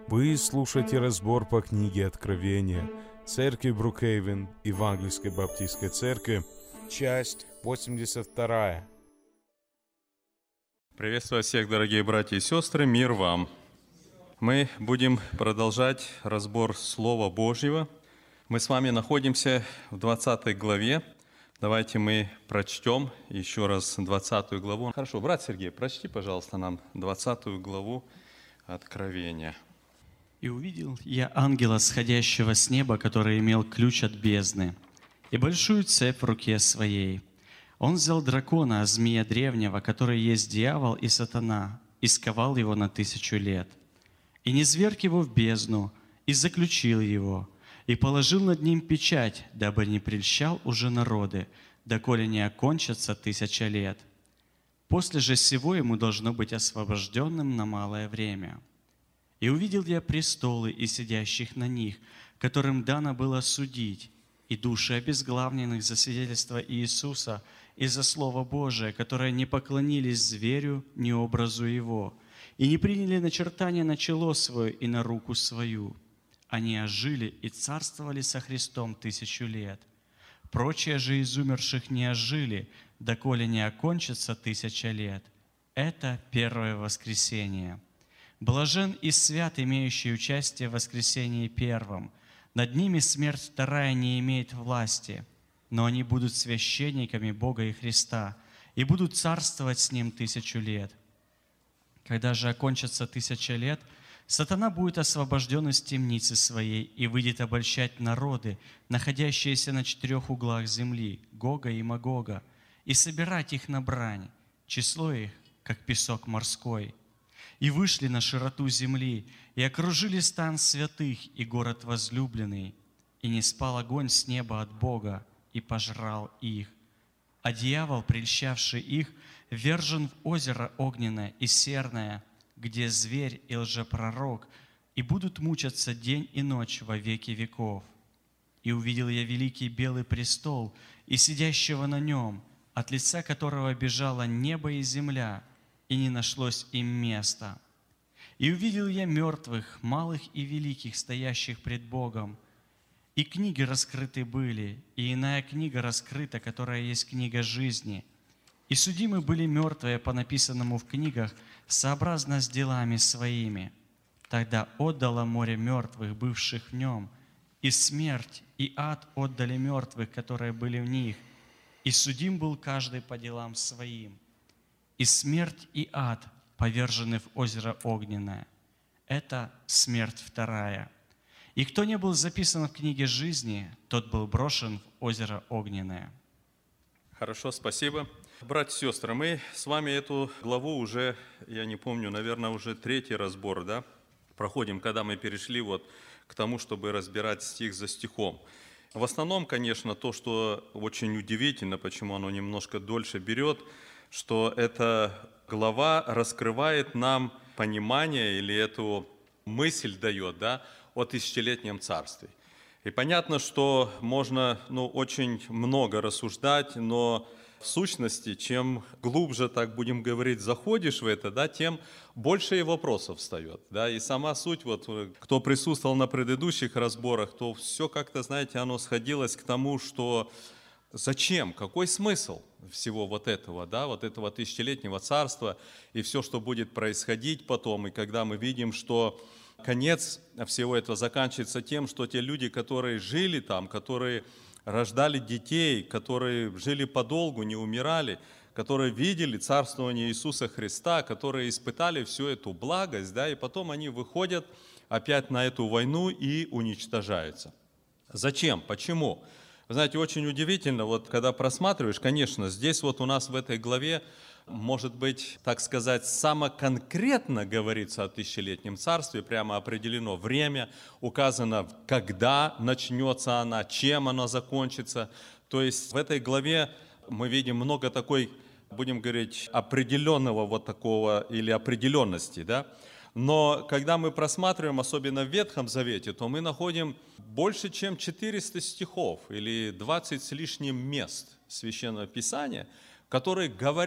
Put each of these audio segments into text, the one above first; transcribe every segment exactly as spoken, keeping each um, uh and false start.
Вы слушаете разбор по книге Откровения Церкви Брукхейвен Евангельской Баптистской Церкви, часть восемьдесят вторая. Приветствую всех, дорогие братья и сестры, мир вам! Мы будем продолжать разбор Слова Божьего. Мы с вами находимся в двадцатой главе. Давайте мы прочтем еще раз двадцатую главу. Хорошо, брат Сергей, прочти, пожалуйста, нам двадцатую главу Откровения. «И увидел я ангела, сходящего с неба, который имел ключ от бездны, и большую цепь в руке своей. Он взял дракона, змея древнего, который есть дьявол и сатана, и сковал его на тысячу лет. И низверг его в бездну, и заключил его, и положил над ним печать, дабы не прельщал уже народы, доколе не окончатся тысяча лет. После же сего ему должно быть освобожденным на малое время. И увидел я престолы и сидящих на них, которым дано было судить, и души обезглавленных за свидетельство Иисуса и за Слово Божие, которые не поклонились зверю, ни образу его, и не приняли начертания на чело свое и на руку свою. Они ожили и царствовали со Христом тысячу лет. Прочие же из умерших не ожили, доколе не окончится тысяча лет. Это первое воскресение. Блажен и свят, имеющий участие в воскресении первом. Над ними смерть вторая не имеет власти, но они будут священниками Бога и Христа и будут царствовать с Ним тысячу лет. Когда же окончится тысяча лет, сатана будет освобожден из темницы своей и выйдет обольщать народы, находящиеся на четырех углах земли, Гога и Магога, и собирать их на брань, число их, как песок морской. И вышли на широту земли, и окружили стан святых и город возлюбленный, и не спал огонь с неба от Бога, и пожрал их. А дьявол, прельщавший их, ввержен в озеро огненное и серное, где зверь и лжепророк, и будут мучаться день и ночь во веки веков. И увидел я великий белый престол, и сидящего на нем, от лица которого бежало небо и земля, и не нашлось им места. И увидел я мертвых, малых и великих, стоящих пред Богом. И книги раскрыты были, и иная книга раскрыта, которая есть книга жизни. И судимы были мертвые по написанному в книгах, сообразно с делами своими. Тогда отдало море мертвых, бывших в нем, и смерть, и ад отдали мертвых, которые были в них, и судим был каждый по делам своим. И смерть, и ад повержены в озеро огненное. Это смерть вторая. И кто не был записан в книге жизни, тот был брошен в озеро огненное». Хорошо, спасибо. Братья и сестры, мы с вами эту главу уже, я не помню, наверное, уже третий разбор, да, проходим, когда мы перешли вот к тому, чтобы разбирать стих за стихом. В основном, конечно, то, что очень удивительно, почему оно немножко дольше берет, что эта глава раскрывает нам понимание или эту мысль дает, да, о тысячелетнем царстве. И понятно, что можно, ну, очень много рассуждать, но в сущности, чем глубже, так будем говорить, заходишь в это, да, тем больше и вопросов встает. Да, и сама суть, вот, кто присутствовал на предыдущих разборах, то все как-то, знаете, оно сходилось к тому, что зачем, какой смысл всего вот этого, да, вот этого тысячелетнего царства и все, что будет происходить потом, и когда мы видим, что конец всего этого заканчивается тем, что те люди, которые жили там, которые рождали детей, которые жили подолгу, не умирали, которые видели царствование Иисуса Христа, которые испытали всю эту благость, да, и потом они выходят опять на эту войну и уничтожаются. Зачем? Почему? Вы знаете, очень удивительно, вот когда просматриваешь, конечно, здесь вот у нас в этой главе, может быть, так сказать, самоконкретно говорится о тысячелетнем царстве, прямо определено время, указано, когда начнется она, чем она закончится. То есть в этой главе мы видим много такой, будем говорить, определенного вот такого или определенности, да. Но когда мы просматриваем, особенно в Ветхом Завете, то мы находим больше, чем четыреста стихов или двадцать с лишним мест Священного Писания, которые говорят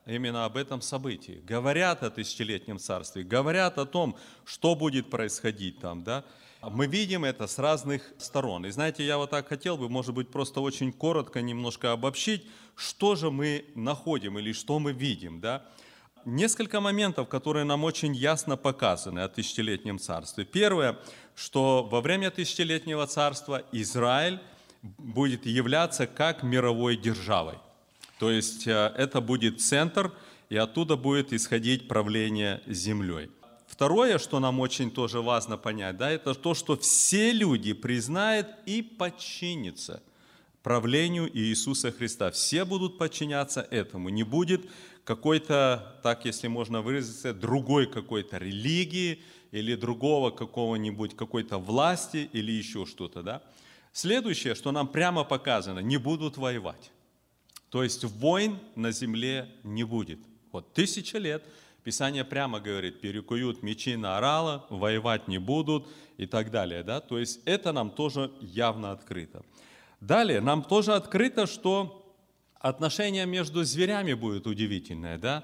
именно об этом событии, говорят о тысячелетнем царстве, говорят о том, что будет происходить там, да. Мы видим это с разных сторон. И знаете, я вот так хотел бы, может быть, просто очень коротко немножко обобщить, что же мы находим или что мы видим, да. Несколько моментов, которые нам очень ясно показаны о тысячелетнем царстве. Первое, что во время тысячелетнего царства Израиль будет являться как мировой державой. То есть это будет центр, и оттуда будет исходить правление землей. Второе, что нам очень тоже важно понять, да, это то, что все люди признают и подчинятся правлению Иисуса Христа. Все будут подчиняться этому. Не будет какой-то, так если можно выразиться, другой какой-то религии или другого какого-нибудь, какой-то власти или еще что-то. Да? Следующее, что нам прямо показано, не будут воевать. То есть войн на земле не будет. Вот тысяча лет, Писание прямо говорит, перекуют мечи на орала, воевать не будут и так далее. Да? То есть это нам тоже явно открыто. Далее, нам тоже открыто, что отношение между зверями будет удивительное. Да?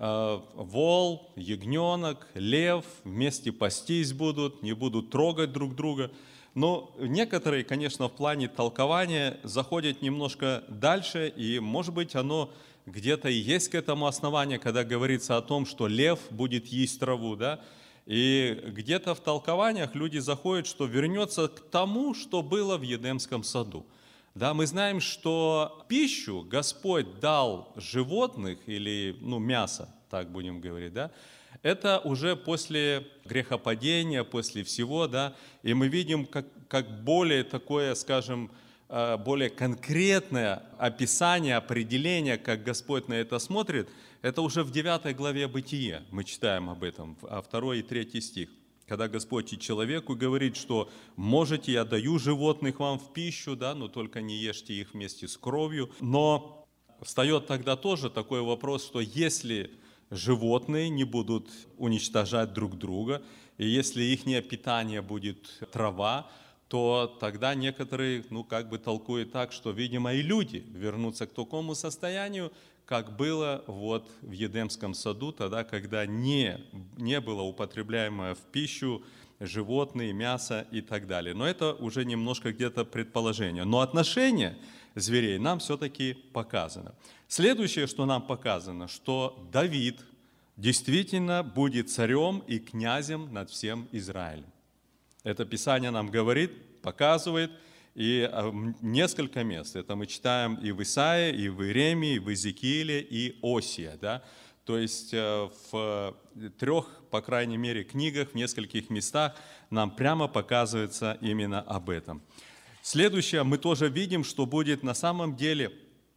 Вол, ягненок, лев вместе пастись будут, не будут трогать друг друга. Но некоторые, конечно, в плане толкования заходят немножко дальше, и, может быть, оно где-то и есть к этому основание, когда говорится о том, что лев будет есть траву, да? И где-то в толкованиях люди заходят, что вернется к тому, что было в Едемском саду. Да, мы знаем, что пищу Господь дал животных, или ну, мясо, так будем говорить, да? Это уже после грехопадения, после всего, да, и мы видим, как, как более такое, скажем, более конкретное описание, определение, как Господь на это смотрит, это уже в девятой главе Бытия мы читаем об этом, а второй и третий стих, когда Господь и человеку говорит, что можете, я даю животных вам в пищу, да, но только не ешьте их вместе с кровью. Но встает тогда тоже такой вопрос, что если животные не будут уничтожать друг друга, и если их питание будет трава, то тогда некоторые, ну, как бы толкуют так, что, видимо, и люди вернутся к такому состоянию, как было вот в Едемском саду, тогда, когда не, не было употребляемое в пищу животные, мясо и так далее. Но это уже немножко где-то предположение. Но отношение зверей нам все-таки показано. Следующее, что нам показано, что Давид действительно будет царем и князем над всем Израилем. Это Писание нам говорит, показывает, и несколько мест. Это мы читаем и в Исаии, и в Иеремии, и в Иезекииле, и Осия. Да? То есть в трех, по крайней мере, книгах, в нескольких местах нам прямо показывается именно об этом. Следующее, мы тоже видим, что будет на самом деле,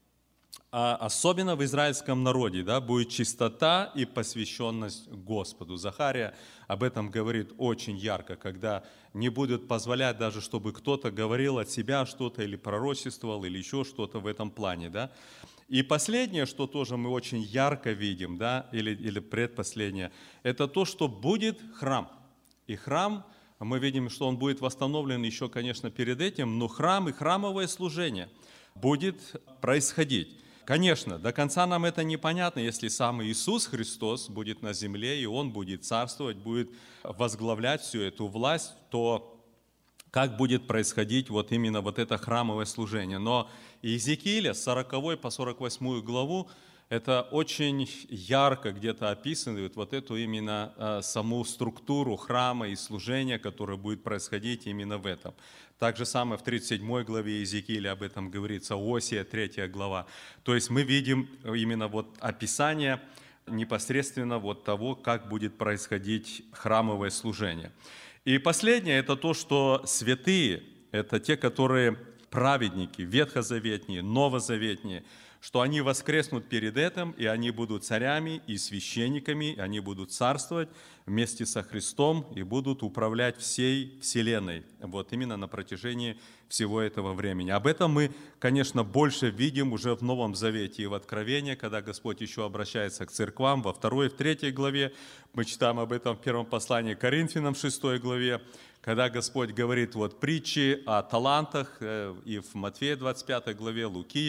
особенно в израильском народе, да, будет чистота и посвященность Господу. Захария об этом говорит очень ярко, когда не будут позволять даже, чтобы кто-то говорил от себя что-то или пророчествовал, или еще что-то в этом плане. Да. И последнее, что тоже мы очень ярко видим, да, или, или предпоследнее, это то, что будет храм. И храм, мы видим, что он будет восстановлен еще, конечно, перед этим, но храм и храмовое служение будет происходить. Конечно, до конца нам это непонятно, если сам Иисус Христос будет на земле, и Он будет царствовать, будет возглавлять всю эту власть, то как будет происходить вот именно вот это храмовое служение. Но Иезекииля с сороковой по сорок восьмую главу, это очень ярко где-то описывает вот эту именно э, саму структуру храма и служения, которое будет происходить именно в этом. Так же самое в тридцать седьмой главе Иезекииля об этом говорится, Осия, третья глава. То есть мы видим именно вот описание непосредственно вот того, как будет происходить храмовое служение. И последнее, это то, что святые, это те, которые праведники, ветхозаветные, новозаветные, что они воскреснут перед этим, и они будут царями и священниками, и они будут царствовать вместе со Христом и будут управлять всей вселенной, вот именно на протяжении всего этого времени. Об этом мы, конечно, больше видим уже в Новом Завете и в Откровении, когда Господь еще обращается к церквам, во второй и в третьей главе. Мы читаем об этом в первом послании к Коринфянам, в шестой главе, когда Господь говорит вот притчи о талантах, и в Матфея двадцать пятой главе, Луки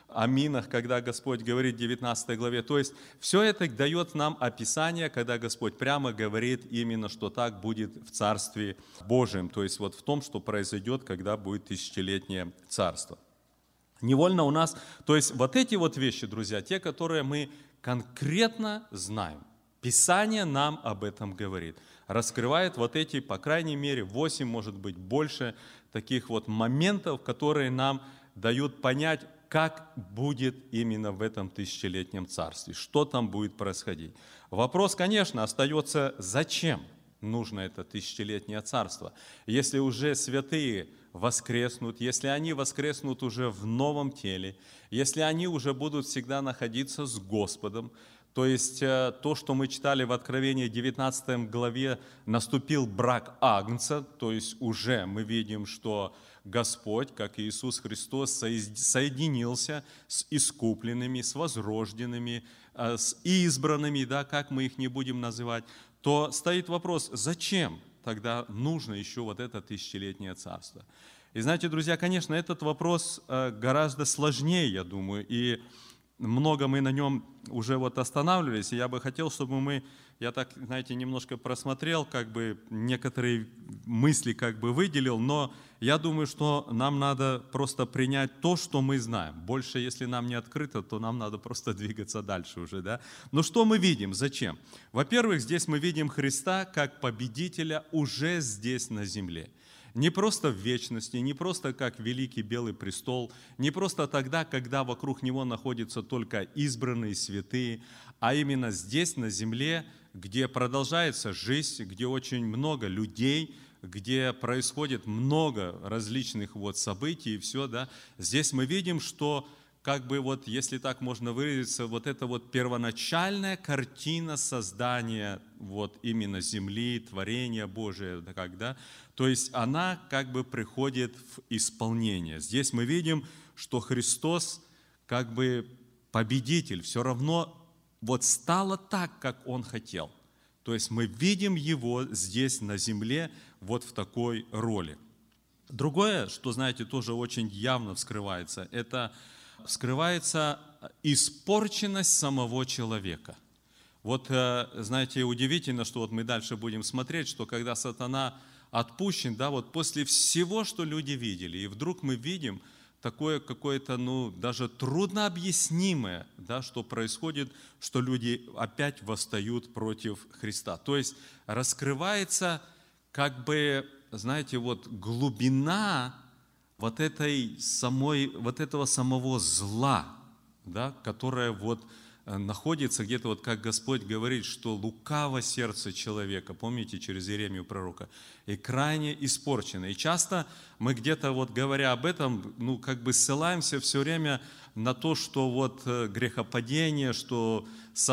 аминах, когда Господь говорит в девятнадцатой главе. То есть все это дает нам описание, когда Господь прямо говорит именно, что так будет в Царстве Божьем. То есть вот в том, что произойдет, когда будет тысячелетнее царство. Невольно у нас, то есть вот эти вот вещи, друзья, те, которые мы конкретно знаем. Писание нам об этом говорит. Раскрывает вот эти, по крайней мере, восемь, может быть, больше таких вот моментов, которые нам дают понять, как будет именно в этом тысячелетнем царстве, что там будет происходить. Вопрос, конечно, остается, зачем нужно это тысячелетнее царство? Если уже святые воскреснут, если они воскреснут уже в новом теле, если они уже будут всегда находиться с Господом, то есть то, что мы читали в Откровении девятнадцатой главе, наступил брак Агнца, то есть уже мы видим, что Господь, как Иисус Христос, соединился с искупленными, с возрожденными, с избранными, да, как мы их не будем называть, то стоит вопрос, зачем тогда нужно еще вот это тысячелетнее царство? И знаете, друзья, конечно, этот вопрос гораздо сложнее, я думаю, и много мы на нем уже вот останавливались, и я бы хотел, чтобы мы, я так, знаете, немножко просмотрел, как бы некоторые мысли как бы выделил, но я думаю, что нам надо просто принять то, что мы знаем. Больше, если нам не открыто, то нам надо просто двигаться дальше уже, да. Но что мы видим? Зачем? Во-первых, здесь мы видим Христа как победителя уже здесь на земле. Не просто в вечности, не просто как великий белый престол, не просто тогда, когда вокруг него находятся только избранные святые, а именно здесь, на земле, где продолжается жизнь, где очень много людей, где происходит много различных вот событий и все, да. Здесь мы видим, что как бы вот, если так можно выразиться, вот эта вот первоначальная картина создания вот именно земли, творения Божия, когда, то есть она как бы приходит в исполнение. Здесь мы видим, что Христос как бы победитель, все равно вот стало так, как Он хотел. То есть мы видим Его здесь на земле вот в такой роли. Другое, что, знаете, тоже очень явно вскрывается, это вскрывается испорченность самого человека. Вот, знаете, удивительно, что вот мы дальше будем смотреть, что когда сатана отпущен, да, вот после всего, что люди видели, и вдруг мы видим такое какое-то, ну, даже труднообъяснимое, да, что происходит, что люди опять восстают против Христа. То есть раскрывается как бы, знаете, вот глубина вот этой самой, вот этого самого зла, да, которое вот находится где-то, вот как Господь говорит, что лукаво сердце человека, помните, через Иеремию пророка, и крайне испорчено. И часто мы где-то, вот говоря об этом, ну, как бы ссылаемся все время на то, что вот грехопадение, что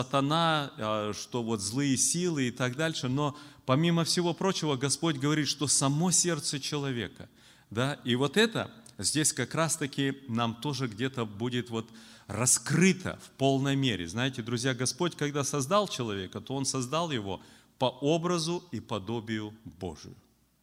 сатана, что вот злые силы и так дальше, но помимо всего прочего, Господь говорит, что само сердце человека, да, и вот это здесь как раз-таки нам тоже где-то будет вот раскрыто в полной мере. Знаете, друзья, Господь, когда создал человека, то Он создал его по образу и подобию Божию.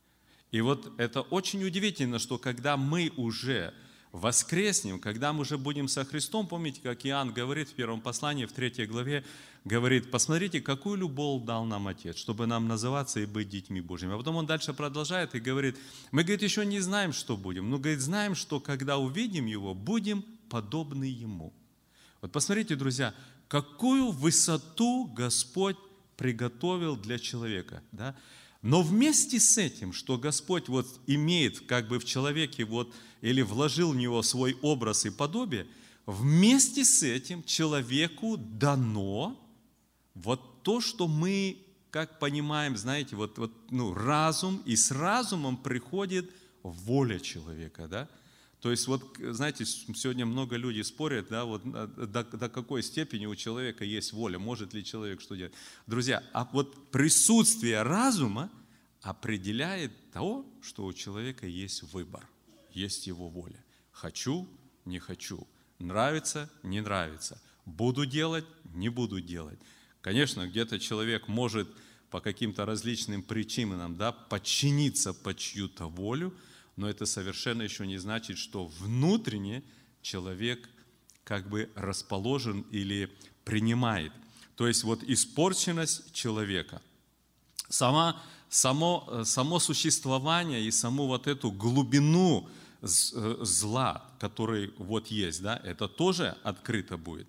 И вот это очень удивительно, что когда мы уже воскреснем, когда мы уже будем со Христом, помните, как Иоанн говорит в первом послании, в третьей главе, говорит, посмотрите, какую любовь дал нам Отец, чтобы нам называться и быть детьми Божьими. А потом он дальше продолжает и говорит, мы, говорит, еще не знаем, что будем, но, говорит, знаем, что когда увидим Его, будем подобны Ему. Вот посмотрите, друзья, какую высоту Господь приготовил для человека, да? Но вместе с этим, что Господь вот имеет как бы в человеке вот, или вложил в него свой образ и подобие, вместе с этим человеку дано вот то, что мы, как понимаем, знаете, вот, вот, ну, разум, и с разумом приходит воля человека, да? То есть, вот, знаете, сегодня много людей спорят, да, вот до, до какой степени у человека есть воля, может ли человек что делать. Друзья, а вот присутствие разума определяет то, что у человека есть выбор, есть его воля. Хочу, не хочу, нравится, не нравится, буду делать, не буду делать. Конечно, где-то человек может по каким-то различным причинам, да, подчиниться под чью-то волю, но это совершенно еще не значит, что внутренне человек как бы расположен или принимает. То есть вот испорченность человека. Сама, само, само существование и саму вот эту глубину зла, который вот есть, да, это тоже открыто будет.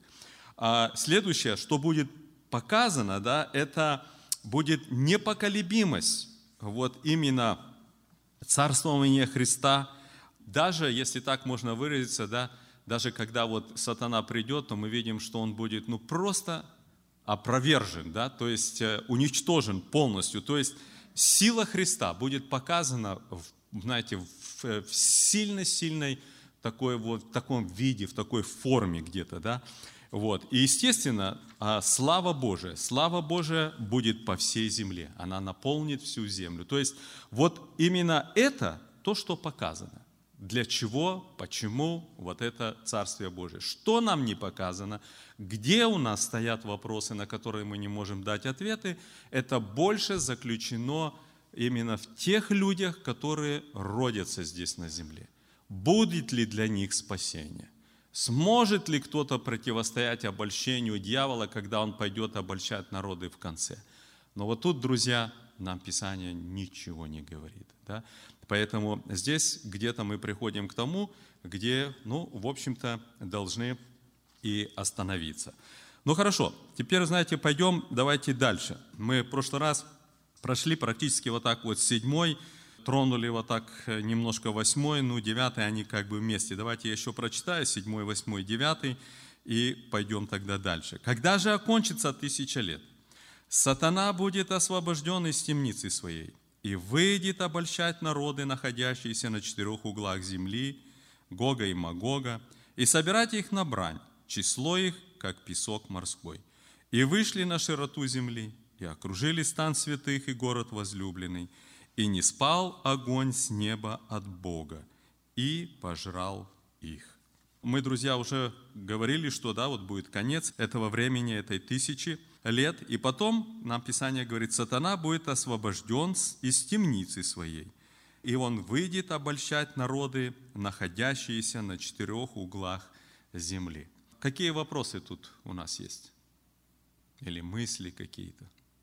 А следующее, что будет показано, да, это будет непоколебимость вот именно царствования Христа. Даже, если так можно выразиться, да, даже когда вот сатана придет, то мы видим, что он будет ну, просто опровержен, да, то есть уничтожен полностью. То есть сила Христа будет показана, знаете, в, в сильно-сильной такой вот, в таком виде, в такой форме где-то, да. Вот. И, естественно, слава Божия, слава Божия будет по всей земле. Она наполнит всю землю. То есть вот именно это то, что показано. Для чего, почему вот это Царствие Божие. Что нам не показано, где у нас стоят вопросы, на которые мы не можем дать ответы, это больше заключено именно в тех людях, которые родятся здесь на земле. Будет ли для них спасение? Сможет ли кто-то противостоять обольщению дьявола, когда он пойдет обольщать народы в конце? Но вот тут, друзья, нам Писание ничего не говорит. Да? Поэтому здесь где-то мы приходим к тому, где, ну, в общем-то, должны и остановиться. Ну, хорошо, теперь, знаете, пойдем, давайте дальше. Мы в прошлый раз прошли практически вот так вот седьмой, тронули вот так немножко восьмой, ну, девятый, они как бы вместе. Давайте я еще прочитаю седьмой, восьмой, девятый, и пойдем тогда дальше. «Когда же окончится тысяча лет, сатана будет освобожден из темницы своей, и выйдет обольщать народы, находящиеся на четырех углах земли, Гога и Магога, и собирать их на брань, число их, как песок морской. И вышли на широту земли, и окружили стан святых и город возлюбленный, и не спал огонь с неба от Бога, и пожрал их». Мы, друзья, уже говорили, что да, вот будет конец этого времени, этой тысячи лет, и потом нам Писание говорит, сатана будет освобожден из темницы своей, и он выйдет обольщать народы, находящиеся на четырех углах земли. Какие вопросы тут у нас есть? Или мысли какие-то?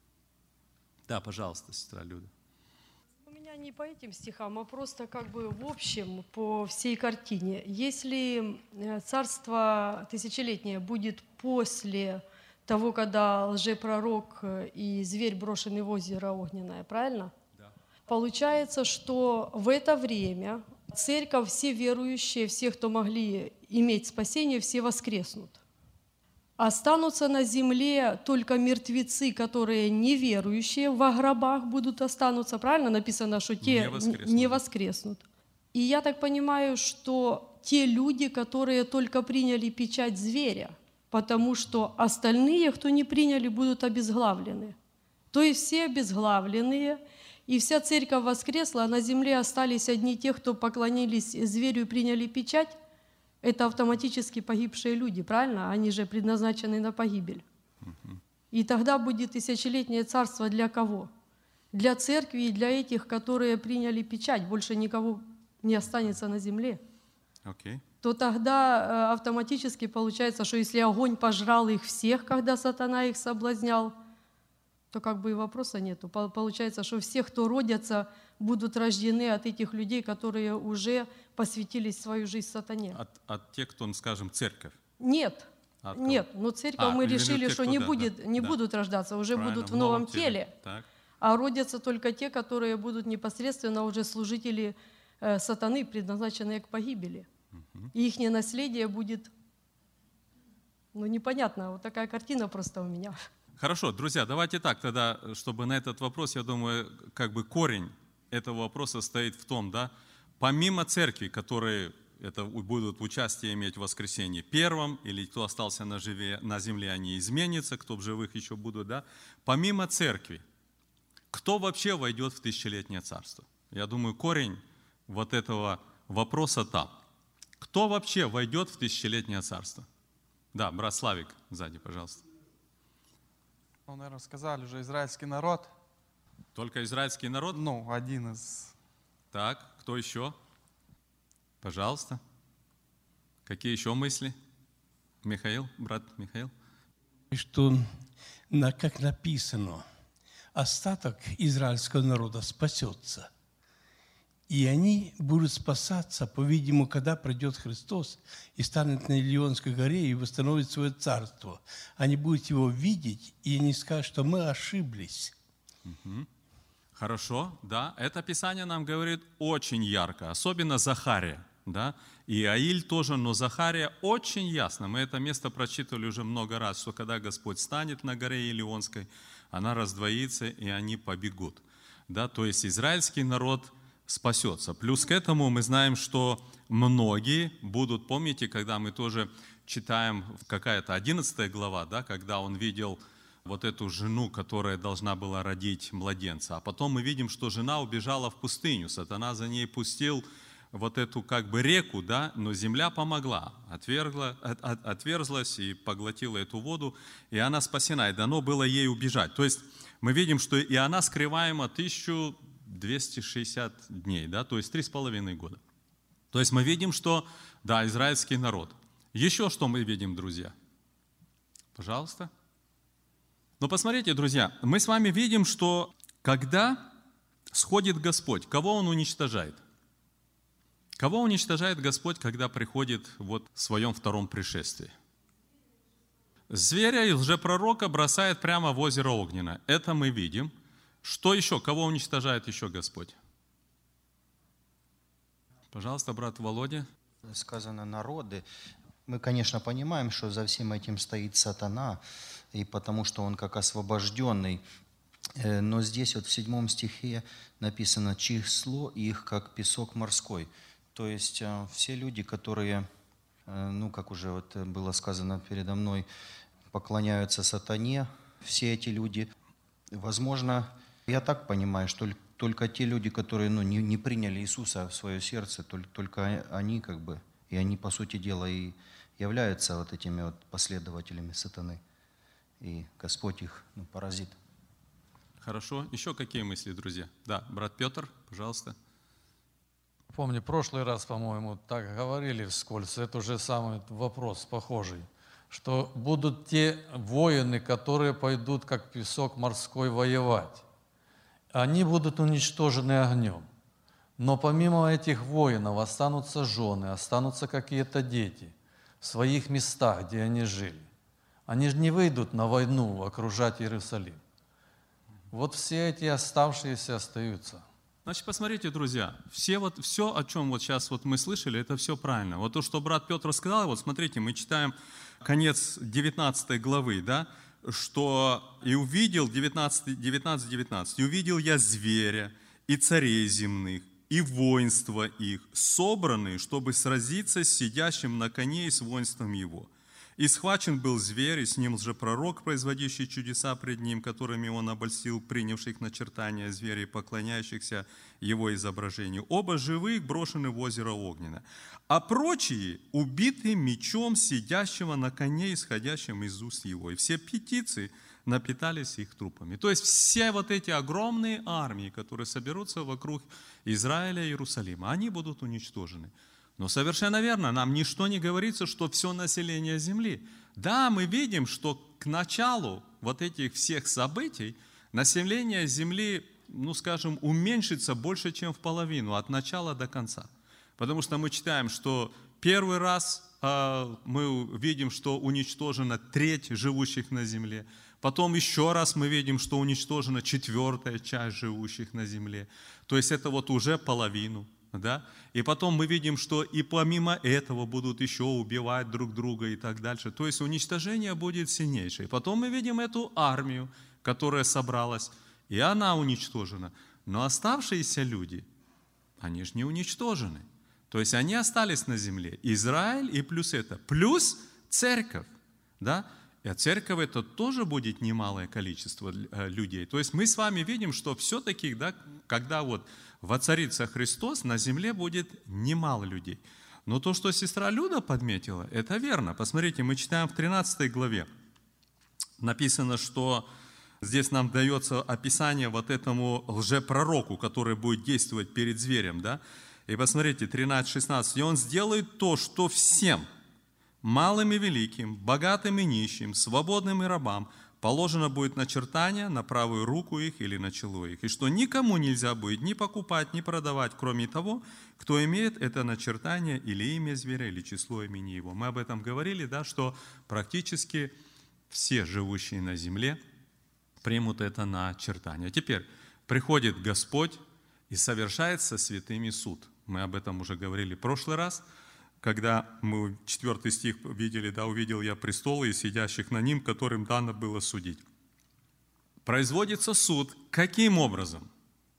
Да, пожалуйста, сестра Люда. У меня не по этим стихам, а просто как бы в общем по всей картине. Если царство тысячелетнее будет после того, когда лжепророк и зверь брошены в озеро огненное, правильно? Да. Получается, что в это время церковь, все верующие, все, кто могли иметь спасение, все воскреснут. Останутся на земле только мертвецы, которые неверующие, во гробах будут останутся. Правильно написано, что те не воскреснут. не воскреснут. И я так понимаю, что те люди, которые только приняли печать зверя, потому что остальные, кто не приняли, будут обезглавлены. То есть все обезглавленные, и вся церковь воскресла, а на земле остались одни те, кто поклонились зверю и приняли печать. Это автоматически погибшие люди, правильно? Они же предназначены на погибель. И тогда будет тысячелетнее царство для кого? Для церкви и для этих, которые приняли печать. Больше никого не останется на земле. Okay. То тогда автоматически получается, что если огонь пожрал их всех, когда сатана их соблазнял, то как бы и вопроса нету. Получается, что все, кто родятся, будут рождены от этих людей, которые уже посвятились свою жизнь сатане. От, от тех, кто, скажем, церковь? Нет. От Нет, но церковь а, мы решили, те, что кто, не, да, будет, да, не да. будут рождаться, уже Правильно, будут в новом теле. теле. А родятся только те, которые будут непосредственно уже служители э, сатаны, предназначенные к погибели. Угу. И их наследие будет, ну непонятно, вот такая картина просто у меня. Хорошо, друзья, давайте так тогда, чтобы на этот вопрос, я думаю, как бы корень этого вопроса стоит в том, да, помимо церкви, которые это будут участие иметь в воскресенье первом, или кто остался на, живе, на земле, они изменятся, кто в живых еще будут, да, помимо церкви, кто вообще войдет в тысячелетнее царство? Я думаю, корень вот этого вопроса там. Кто вообще войдет в тысячелетнее царство? Да, брат Славик, сзади, пожалуйста. Ну, наверное, сказали уже израильский народ. Только израильский народ? Ну, один из. Так, кто еще? Пожалуйста. Какие еще мысли? Михаил, брат Михаил. Что, на- как написано, остаток израильского народа спасется. И они будут спасаться, по-видимому, когда придет Христос и станет на Илионской горе и восстановит свое царство. Они будут его видеть, и они скажут, что мы ошиблись. Хорошо, да. Это Писание нам говорит очень ярко, особенно Захария, да. И Аиль тоже, но Захария очень ясно. Мы это место прочитывали уже много раз, что когда Господь станет на горе Илионской, она раздвоится, и они побегут. Да, то есть израильский народ спасется. Плюс к этому мы знаем, что многие будут, помните, когда мы тоже читаем, какая-то одиннадцатая глава, да, когда он видел вот эту жену, которая должна была родить младенца. А потом мы видим, что жена убежала в пустыню. Сатана за ней пустил вот эту как бы реку, да, но земля помогла, отвергла, от, от, отверзлась и поглотила эту воду, и она спасена, и дано было ей убежать. То есть мы видим, что и она скрываема тысячу двести шестьдесят дней, да, то есть три с половиной года. То есть мы видим, что, да, израильский народ. Еще что мы видим, друзья? Пожалуйста. Но посмотрите, друзья, мы с вами видим, что когда сходит Господь, кого Он уничтожает? Кого уничтожает Господь, когда приходит вот в своем втором пришествии? Зверя и лжепророка бросает прямо в озеро Огненное. Это мы видим. Что еще? Кого уничтожает еще Господь? Пожалуйста, брат Володя. Сказано народы. Мы, конечно, понимаем, что за всем этим стоит сатана, и потому что он как освобожденный. Но здесь вот в седьмом стихе написано «число их, как песок морской». То есть все люди, которые, ну, как уже вот было сказано передо мной, поклоняются сатане, все эти люди, возможно, я так понимаю, что только те люди, которые, ну, не, не приняли Иисуса в свое сердце, только, только они как бы, и они, по сути дела, и являются вот этими вот последователями сатаны. И Господь их, ну, поразит. Хорошо. Еще какие мысли, друзья? Да, брат Петр, пожалуйста. Помню, прошлый раз, по-моему, так говорили вскользь, это уже самый вопрос похожий, что будут те воины, которые пойдут, как песок морской, воевать. Они будут уничтожены огнем. Но помимо этих воинов останутся жены, останутся какие-то дети в своих местах, где они жили. Они же не выйдут на войну окружать Иерусалим. Вот все эти оставшиеся остаются. Значит, посмотрите, друзья, все вот, все, о чем вот сейчас вот мы слышали, это все правильно. Вот то, что брат Петр сказал, вот смотрите, мы читаем конец девятнадцатой главы, да, что «И увидел», девятнадцать девятнадцать, «И увидел я зверя и царей земных, и воинства их, собранные, чтобы сразиться с сидящим на коне и с воинством его. И схвачен был зверь, и с ним лжепророк, производящий чудеса пред ним, которыми он обольстил принявших начертания зверя и поклоняющихся его изображению. Оба живых брошены в озеро Огненное, а прочие убиты мечом сидящего на коне, исходящим из уст его. И все птицы напитались их трупами». То есть все вот эти огромные армии, которые соберутся вокруг Израиля и Иерусалима, они будут уничтожены. Но совершенно верно, нам ничто не говорится, что все население земли. Да, мы видим, что к началу вот этих всех событий население земли, ну скажем, уменьшится больше, чем в половину, от начала до конца. Потому что мы читаем, что первый раз э, мы видим, что уничтожена треть живущих на земле. Потом еще раз мы видим, что уничтожена четвертая часть живущих на земле. То есть это вот уже половину. Да? И потом мы видим, что и помимо этого будут еще убивать друг друга и так дальше. То есть уничтожение будет сильнейшее. Потом мы видим эту армию, которая собралась, и она уничтожена. Но оставшиеся люди, они же не уничтожены. То есть они остались на земле. Израиль и плюс это. Плюс церковь. Да? И от церковь это тоже будет немалое количество людей. То есть мы с вами видим, что все-таки, да, когда вот воцарится Христос, на земле будет немало людей. Но то, что сестра Люда подметила, это верно. Посмотрите, мы читаем в тринадцатой главе. Написано, что здесь нам дается описание вот этому лжепророку, который будет действовать перед зверем. Да? И посмотрите, тринадцать шестнадцать. «И он сделает то, что всем малым и великим, богатым и нищим, свободным и рабам, положено будет начертание на правую руку их или на чело их, и что никому нельзя будет ни покупать, ни продавать, кроме того, кто имеет это начертание или имя зверя, или число имени его. Мы об этом говорили, да, что практически все живущие на земле примут это начертание. Теперь приходит Господь и совершает со святыми суд. Мы об этом уже говорили в прошлый раз, когда мы четвертый стих видели, да, увидел я престолы и сидящих на ним, которым дано было судить. Производится суд. Каким образом?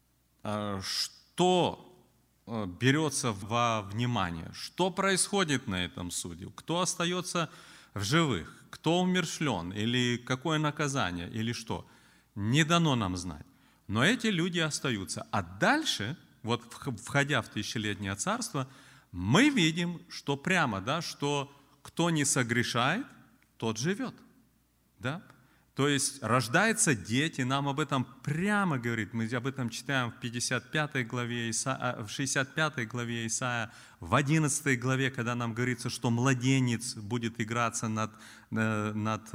Что берется во внимание? Что происходит на этом суде? Кто остается в живых? Кто умерщвлен? Или какое наказание? Или что? Не дано нам знать. Но эти люди остаются. А дальше, вот входя в тысячелетнее царство, мы видим, что прямо, да, что кто не согрешает, тот живет. Да? То есть рождаются дети, нам об этом прямо говорит, мы об этом читаем в пятьдесят пятой главе Исаия, в шестьдесят пятой главе Исаия, в одиннадцатой главе, когда нам говорится, что младенец будет играться над, над,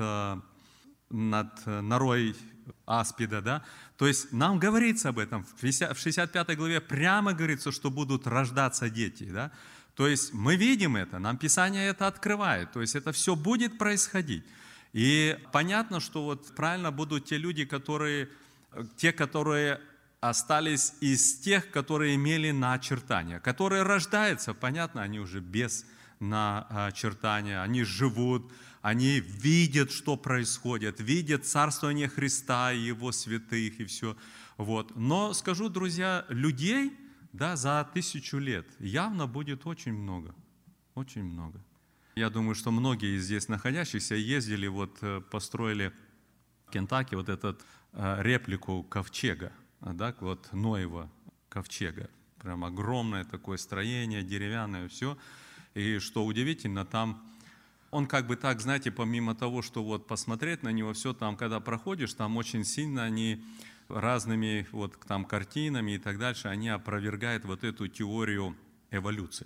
над норой аспида, да? То есть нам говорится об этом, в шестьдесят пятой главе прямо говорится, что будут рождаться дети, да? То есть мы видим это, нам Писание это открывает, то есть это все будет происходить. И понятно, что вот правильно будут те люди, которые, те, которые остались из тех, которые имели начертания, которые рождаются, понятно, они уже без начертания, они живут, они видят, что происходит, видят царствование Христа и Его святых и все. Вот. Но скажу, друзья, людей, да, за тысячу лет явно будет очень много, очень много. Я думаю, что многие из здесь находящихся ездили, вот построили в Кентаки вот эту реплику ковчега, да, вот Ноева ковчега. Прям огромное такое строение, деревянное, все. И что удивительно, там он как бы так, знаете, помимо того, что вот посмотреть на него, все там, когда проходишь, там очень сильно они разными вот там картинами и так дальше, они опровергают вот эту теорию эволюции.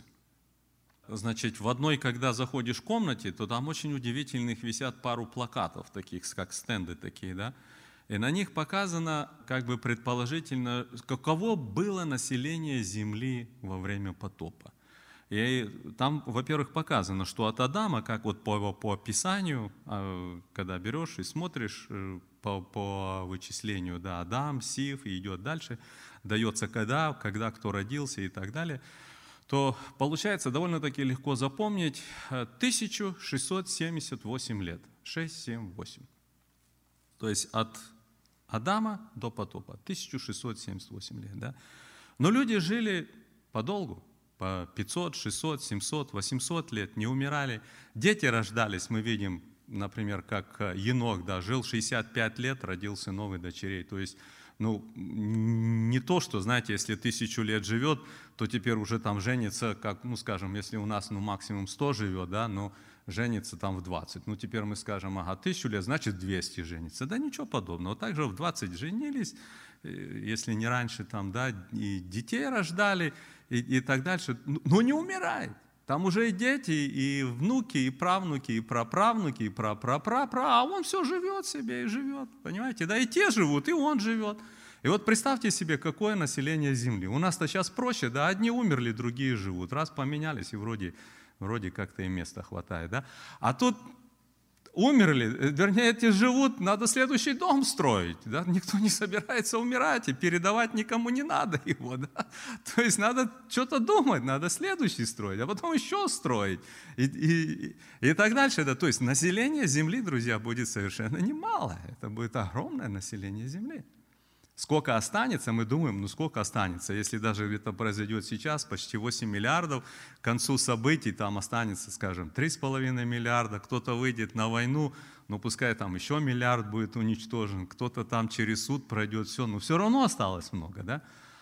Значит, в одной, когда заходишь в комнате, то там очень удивительных висят пару плакатов, таких, как стенды такие, да, и на них показано, как бы предположительно, каково было население Земли во время потопа. И там, во-первых, показано, что от Адама, как вот по, по описанию, когда берешь и смотришь по, по вычислению, да, Адам, Сиф, и идет дальше, дается когда, когда кто родился и так далее, то получается довольно-таки легко запомнить тысяча шестьсот семьдесят восемь лет. шесть, семь, восемь. То есть от Адама до потопа. тысяча шестьсот семьдесят восемь лет. Да? Но люди жили подолгу. По пятьсот, шестьсот, семьсот, восемьсот лет, не умирали. Дети рождались, мы видим, например, как Енох, да, жил шестьдесят пять лет, родил сынов и дочерей. То есть, ну, не то, что, знаете, если тысячу лет живет, то теперь уже там женится, как, ну, скажем, если у нас, ну, максимум сто живет, да, но женится там в двадцать. Ну, теперь мы скажем, ага, тысячу лет, значит, двести женится. Да ничего подобного. Также в двадцать женились, если не раньше там, да, и детей рождали, и, и так дальше. Но не умирает. Там уже и дети, и внуки, и правнуки, и праправнуки, и прапрапрапра, а он все живет себе и живет, понимаете? Да и те живут, и он живет. И вот представьте себе, какое население Земли. У нас-то сейчас проще, да, одни умерли, другие живут. Раз поменялись, и вроде, вроде как-то и места хватает, да. А тут умерли, вернее, эти живут, надо следующий дом строить, да, никто не собирается умирать, и передавать никому не надо его, да, то есть надо что-то думать, надо следующий строить, а потом еще строить, и, и, и так дальше, да, то есть население Земли, друзья, будет совершенно немало, это будет огромное население Земли. Сколько останется, мы думаем, ну сколько останется, если даже это произойдет сейчас, почти восемь миллиардов, к концу событий там останется, скажем, три с половиной миллиарда, кто-то выйдет на войну, ну пускай там еще миллиард будет уничтожен, кто-то там через суд пройдет, все, но все равно осталось много, да?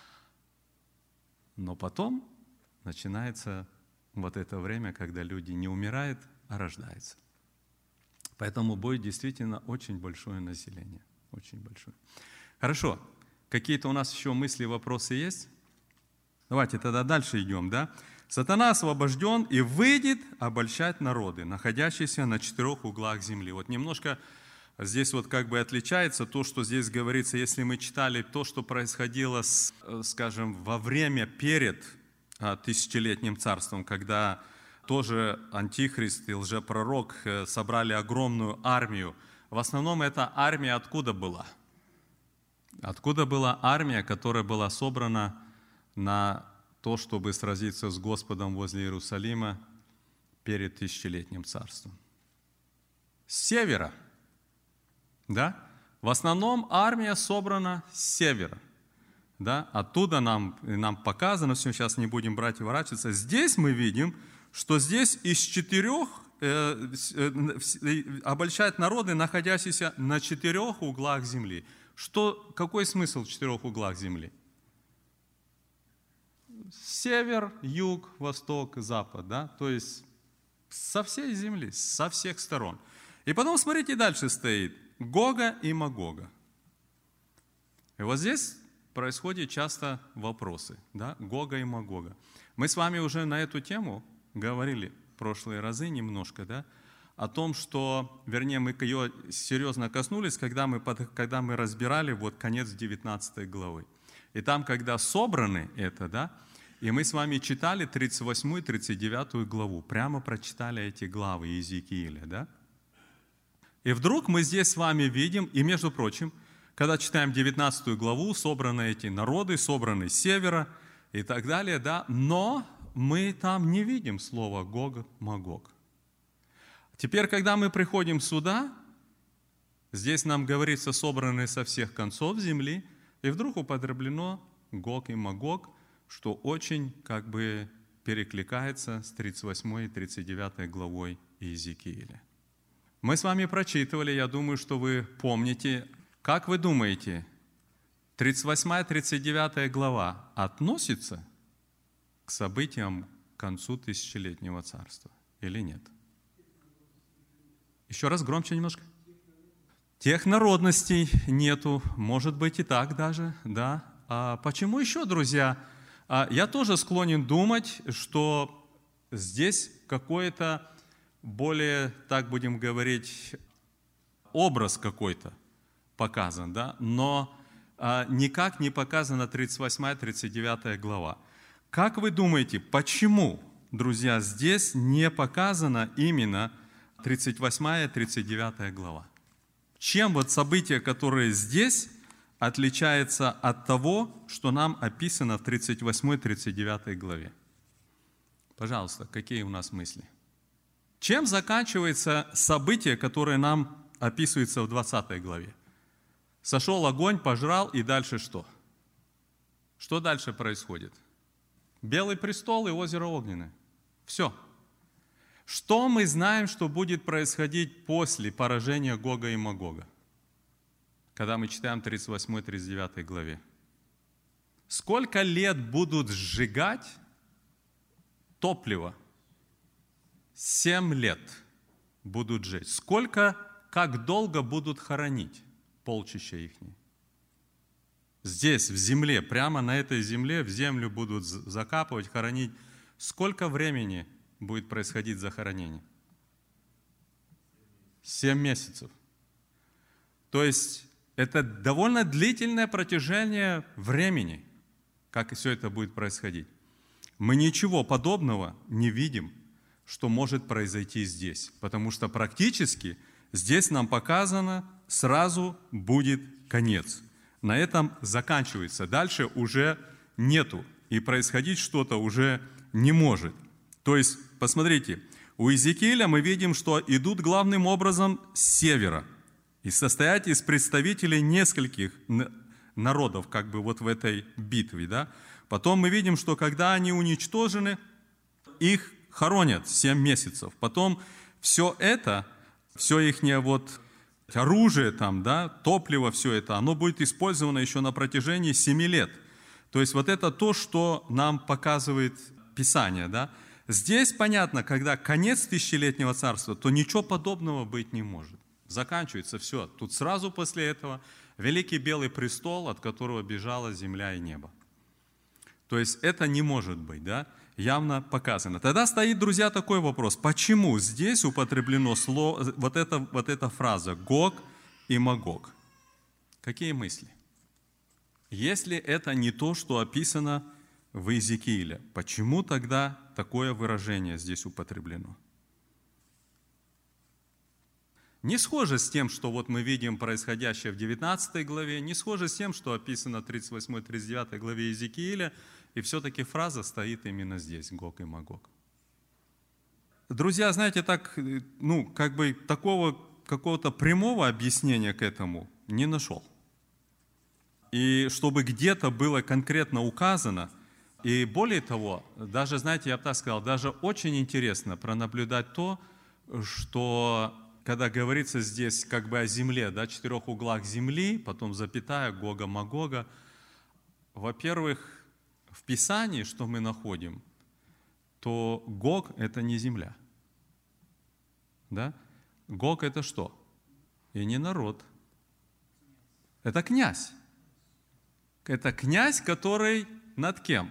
Но потом начинается вот это время, когда люди не умирают, а рождаются. Поэтому будет действительно очень большое население, очень большое. Хорошо. Какие-то у нас еще мысли, вопросы есть? Давайте тогда дальше идем, да? Сатана освобожден и выйдет обольщать народы, находящиеся на четырех углах земли. Вот немножко здесь вот как бы отличается то, что здесь говорится, если мы читали то, что происходило, с, скажем, во время перед тысячелетним царством, когда тоже антихрист и лжепророк собрали огромную армию. В основном эта армия откуда была? Откуда была армия, которая была собрана на то, чтобы сразиться с Господом возле Иерусалима перед тысячелетним царством? С севера. Да? В основном армия собрана с севера. Да? Оттуда нам, нам показано, все, сейчас не будем брать и ворачиваться. Здесь мы видим, что здесь из четырех э, э, обольщать народы, находящиеся на четырех углах земли. Что, какой смысл в четырех углах земли? Север, юг, восток, запад. Да? То есть со всей земли, со всех сторон. И потом, смотрите, дальше стоит Гога и Магога. И вот здесь происходят часто вопросы. Да? Гога и Магога. Мы с вами уже на эту тему говорили в прошлые разы немножко, да? О том, что, вернее, мы ее серьезно коснулись, когда мы, когда мы разбирали вот конец девятнадцатой главы. И там, когда собраны это, да, и мы с вами читали тридцать восьмую и тридцать девятую главу, прямо прочитали эти главы Иезекииля, да. И вдруг мы здесь с вами видим, и между прочим, когда читаем девятнадцатую главу, собраны эти народы, собраны с севера и так далее, да, но мы там не видим слова Гог, Магог. Теперь, когда мы приходим сюда, здесь нам говорится, собраны со всех концов земли, и вдруг употреблено Гог и Магог, что очень как бы перекликается с тридцать восьмой и тридцать девятой главой Иезекииля. Мы с вами прочитывали, я думаю, что вы помните. Как вы думаете, тридцать восьмая и тридцать девятая глава относится к событиям к концу тысячелетнего царства или нет? Еще раз, громче немножко. Тех народностей нету, может быть и так даже, да. А почему еще, друзья? А я тоже склонен думать, что здесь какой-то более, так будем говорить, образ какой-то показан, да, но а, никак не показана тридцать восьмая и тридцать девятая глава. Как вы думаете, почему, друзья, здесь не показана именно тридцать восьмая и тридцать девятая глава? Чем вот события, которые здесь, отличаются от того, что нам описано в тридцать восьмой и тридцать девятой главе? Пожалуйста, какие у нас мысли? Чем заканчивается событие, которое нам описывается в двадцатой главе? Сошел огонь, пожрал, и дальше что? Что дальше происходит? Белый престол и озеро Огненное. Все. Что мы знаем, что будет происходить после поражения Гога и Магога? Когда мы читаем тридцать восьмой и тридцать девятой главе. Сколько лет будут сжигать топливо? Семь лет будут сжечь. Сколько, как долго будут хоронить полчища их? Здесь, в земле, прямо на этой земле, в землю будут закапывать, хоронить. Сколько времени будет происходить захоронение? Семь месяцев. То есть это довольно длительное протяжение времени, как все это будет происходить. Мы ничего подобного не видим, что может произойти здесь, потому что практически здесь нам показано, сразу будет конец. На этом заканчивается. Дальше уже нету, и происходить что-то уже не может. То есть, посмотрите, у Иезекииля мы видим, что идут главным образом с севера и состоят из представителей нескольких народов, как бы вот в этой битве. Да? Потом мы видим, что когда они уничтожены, их хоронят семь месяцев. Потом все это, все их вот оружие, там, да, топливо, все это, оно будет использовано еще на протяжении семи лет. То есть вот это то, что нам показывает Писание. Да? Здесь понятно, когда конец тысячелетнего царства, то ничего подобного быть не может. Заканчивается все. Тут сразу после этого великий белый престол, от которого бежала земля и небо. То есть это не может быть. Да? явно показано. Тогда стоит, друзья, такой вопрос. Почему здесь употреблено слово, вот, это, вот эта фраза «Гог и Магог»? Какие мысли? Если это не то, что описано в Иезекииле, почему тогда такое выражение здесь употреблено? Не схоже с тем, что вот мы видим происходящее в девятнадцатой главе, не схоже с тем, что описано в тридцать восьмой тридцать девятой главе Иезекииля, и все-таки фраза стоит именно здесь, Гог и Магог. Друзья, знаете, так, ну, как бы такого какого-то прямого объяснения к этому не нашел. И чтобы где-то было конкретно указано, и более того, даже, знаете, я бы так сказал, даже очень интересно пронаблюдать то, что когда говорится здесь как бы о земле, да, четырех углах земли, потом запятая, Гога, Магога, во-первых, в Писании, что мы находим, то Гог – это не земля. Да? Гог – это что? И не народ. Это князь. Это князь, который над кем?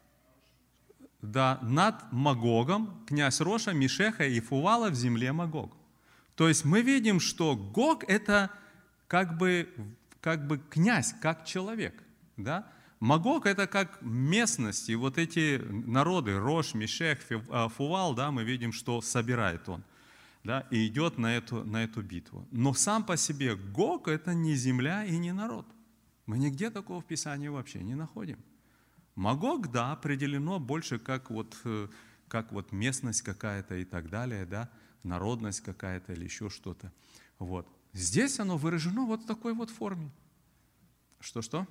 Да, над Магогом, князь Роша, Мешеха и Фувала в земле Магог. То есть мы видим, что Гог – это как бы, как бы князь, как человек. Да? Магог – это как местность, и вот эти народы, Рош, Мешех, Фувал, да, мы видим, что собирает он, да, и идет на эту, на эту битву. Но сам по себе Гог – это не земля и не народ. Мы нигде такого в Писании вообще не находим. Магог, да, определено больше как вот, как вот местность какая-то и так далее, да, народность какая-то или еще что-то. Вот. Здесь оно выражено вот в такой вот форме. Что-что?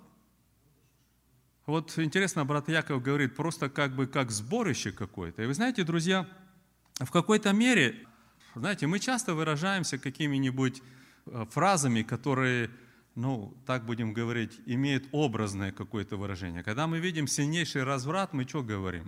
Вот интересно, брат Яков говорит, просто как бы как сборище какое-то. И вы знаете, друзья, в какой-то мере, знаете, мы часто выражаемся какими-нибудь фразами, которые, ну, так будем говорить, имеют образное какое-то выражение. Когда мы видим сильнейший разврат, мы что говорим?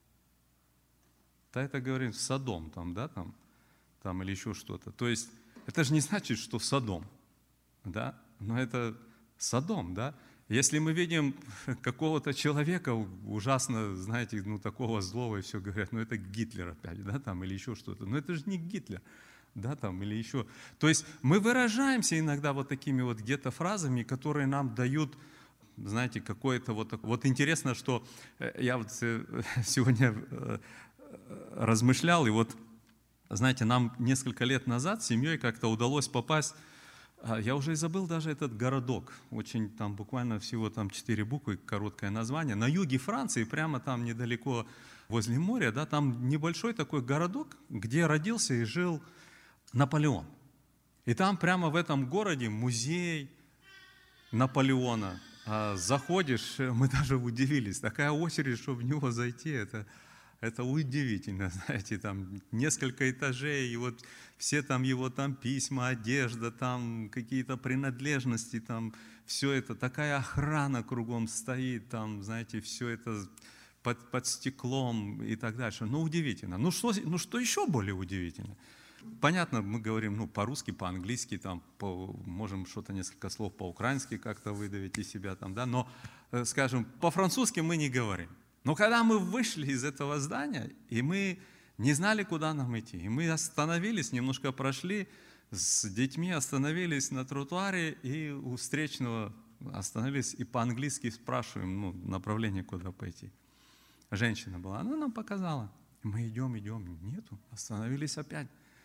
Да это говорим Содом, там, да, там, там или еще что-то. То есть это же не значит, что Содом, да, но это Содом, да. Если мы видим какого-то человека ужасно, знаете, ну такого злого, и все говорят, ну это Гитлер опять, да, там, или еще что-то. Но это же не Гитлер, да, там, или еще. То есть мы выражаемся иногда вот такими вот где-то фразами, которые нам дают, знаете, какое-то вот такое. Вот интересно, что я вот сегодня размышлял, и вот, знаете, нам несколько лет назад с семьей как-то удалось попасть. Я уже и забыл даже этот городок, очень там буквально всего там четыре буквы, короткое название. На юге Франции, прямо там недалеко возле моря, да, там небольшой такой городок, где родился и жил Наполеон. И там прямо в этом городе музей Наполеона. А заходишь, мы даже удивились, такая очередь, чтобы в него зайти, это... Это удивительно, знаете, там несколько этажей, и вот все там его там письма, одежда, там какие-то принадлежности, там все это, такая охрана кругом стоит, там, знаете, все это под, под стеклом и так дальше. Ну, удивительно. Ну что, ну, что еще более удивительно? Понятно, мы говорим, ну, по-русски, по-английски, там, по, можем что-то, несколько слов по-украински как-то выдавить из себя, там, да, но, скажем, по-французски мы не говорим. Но когда мы вышли из этого здания, и мы не знали, куда нам идти, и мы остановились, немножко прошли с детьми, остановились на тротуаре, и у встречного остановились, и по-английски спрашиваем, ну, направление, куда пойти. Женщина была, она нам показала. Мы идем, идем, нету, остановились опять.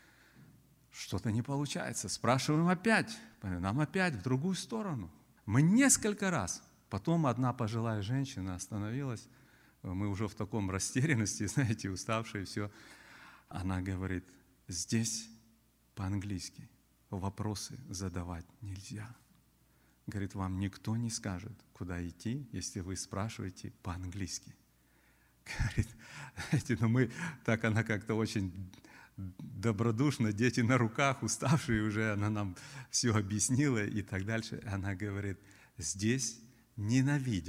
Что-то не получается, спрашиваем опять, нам опять в другую сторону. Мы несколько раз, потом одна пожилая женщина остановилась, мы уже в таком растерянности, знаете, уставшие, все. Она говорит, здесь по-английски вопросы задавать нельзя. Говорит, вам никто не скажет, куда идти, если вы спрашиваете по-английски. Говорит, знаете, ну мы, так она как-то очень добродушно, дети на руках, уставшие уже, она нам все объяснила и так дальше. Она говорит, здесь ненавидят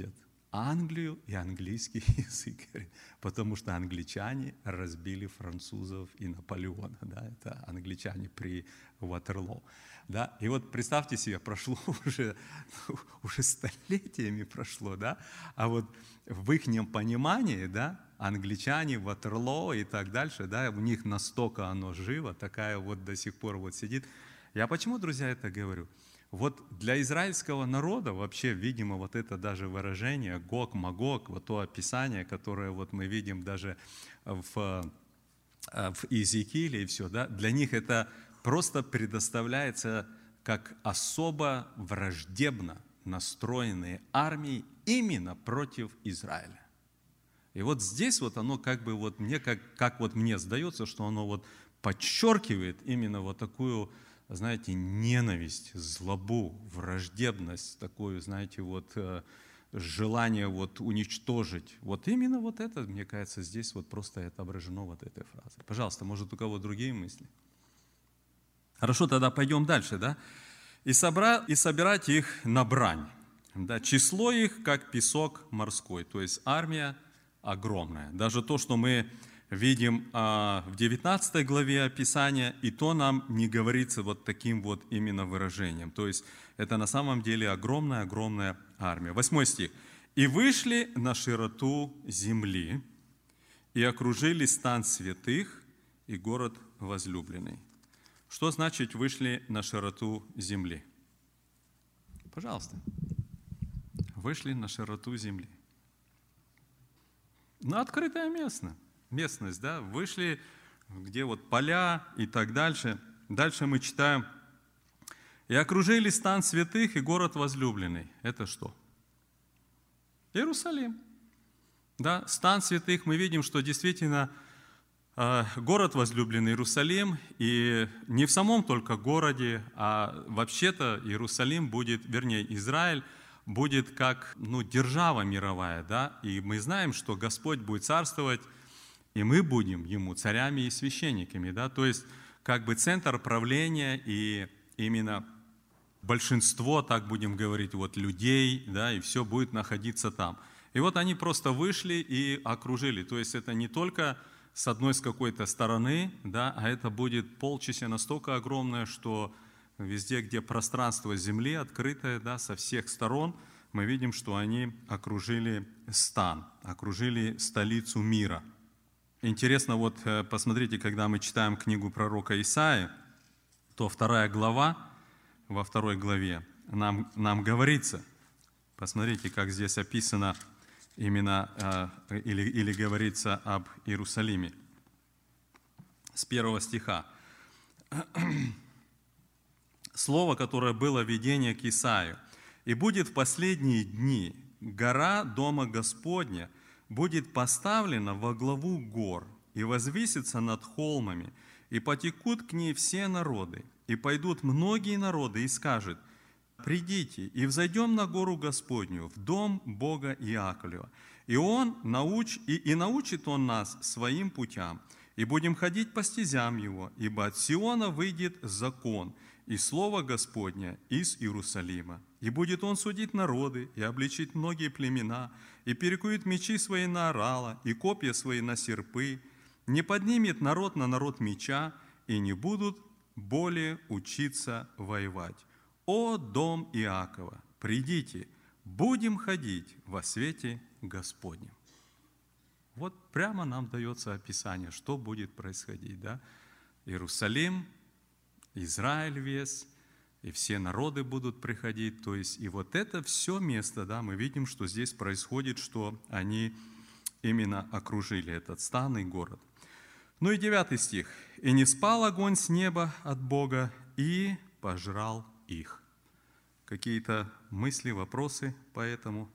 Англию и английский язык, потому что англичане разбили французов и Наполеона, да, это англичане при Ватерлоо, да, и вот представьте себе, прошло уже, уже столетиями прошло, да, а вот в их понимании, да, англичане, Ватерлоо и так дальше, да, у них настолько оно живо, такая вот до сих пор вот сидит. Я почему, друзья, это говорю? Вот для израильского народа вообще, видимо, вот это даже выражение Гог, Магог, вот то описание, которое вот мы видим даже в, в Иезекииле и все, да, для них это просто предоставляется как особо враждебно настроенные армии именно против Израиля. И вот здесь вот оно как бы вот мне, как, как вот мне сдается, что оно вот подчеркивает именно вот такую, знаете, ненависть, злобу, враждебность, такое, знаете, вот желание вот уничтожить. Вот именно вот это, мне кажется, здесь вот просто отображено вот этой фразой. Пожалуйста, может, у кого другие мысли? Хорошо, тогда пойдем дальше, да? И, собра... и собирать их на брань. Да? Число их, как песок морской, то есть армия огромная. Даже то, что мы видим а, в девятнадцатой главе описания, и то нам не говорится вот таким вот именно выражением. То есть это на самом деле огромная-огромная армия. Восьмой стих. «И вышли на широту земли, и окружили стан святых и город возлюбленный». Что значит «вышли на широту земли»? Пожалуйста. Вышли на широту земли. На открытое место. Местность, да, вышли, где вот поля и так дальше. Дальше мы читаем, и окружили стан святых и город возлюбленный. Это что? Иерусалим. Да, стан святых, мы видим, что действительно э, город возлюбленный Иерусалим, и не в самом только городе, а вообще-то Иерусалим будет, вернее, Израиль будет как, ну, держава мировая, да, и мы знаем, что Господь будет царствовать, и мы будем Ему царями и священниками, да, то есть как бы центр правления и именно большинство, так будем говорить, вот людей, да, и все будет находиться там. И вот они просто вышли и окружили, то есть это не только с одной с какой-то стороны, да, а это будет полчища настолько огромное, что везде, где пространство земли открытое, да, со всех сторон, мы видим, что они окружили стан, окружили столицу мира. Интересно, вот посмотрите, когда мы читаем книгу пророка Исаии, то вторая глава, во второй главе нам, нам говорится, посмотрите, как здесь описано именно, или, или говорится об Иерусалиме, с первого стиха. Слово, которое было видение к Исаию. «И будет в последние дни гора Дома Господня будет поставлена во главу гор и возвысится над холмами, и потекут к ней все народы, и пойдут многие народы, и скажут: придите, и взойдем на гору Господню, в дом Бога Иакова, и Он науч, и, и научит Он нас своим путям, и будем ходить по стезям Его, ибо от Сиона выйдет закон, и слово Господне из Иерусалима. И будет Он судить народы, и обличить многие племена, и перекует мечи свои на орала, и копья свои на серпы, не поднимет народ на народ меча, и не будут более учиться воевать. О, дом Иакова, придите, будем ходить во свете Господнем». Вот прямо нам дается описание, что будет происходить, да? Иерусалим, Израиль весь, и все народы будут приходить. То есть, и вот это все место, да, мы видим, что здесь происходит, что они именно окружили этот стан и город. Ну и девятый стих. «И не спал огонь с неба от Бога, и пожрал их». Какие-то мысли, вопросы по этому?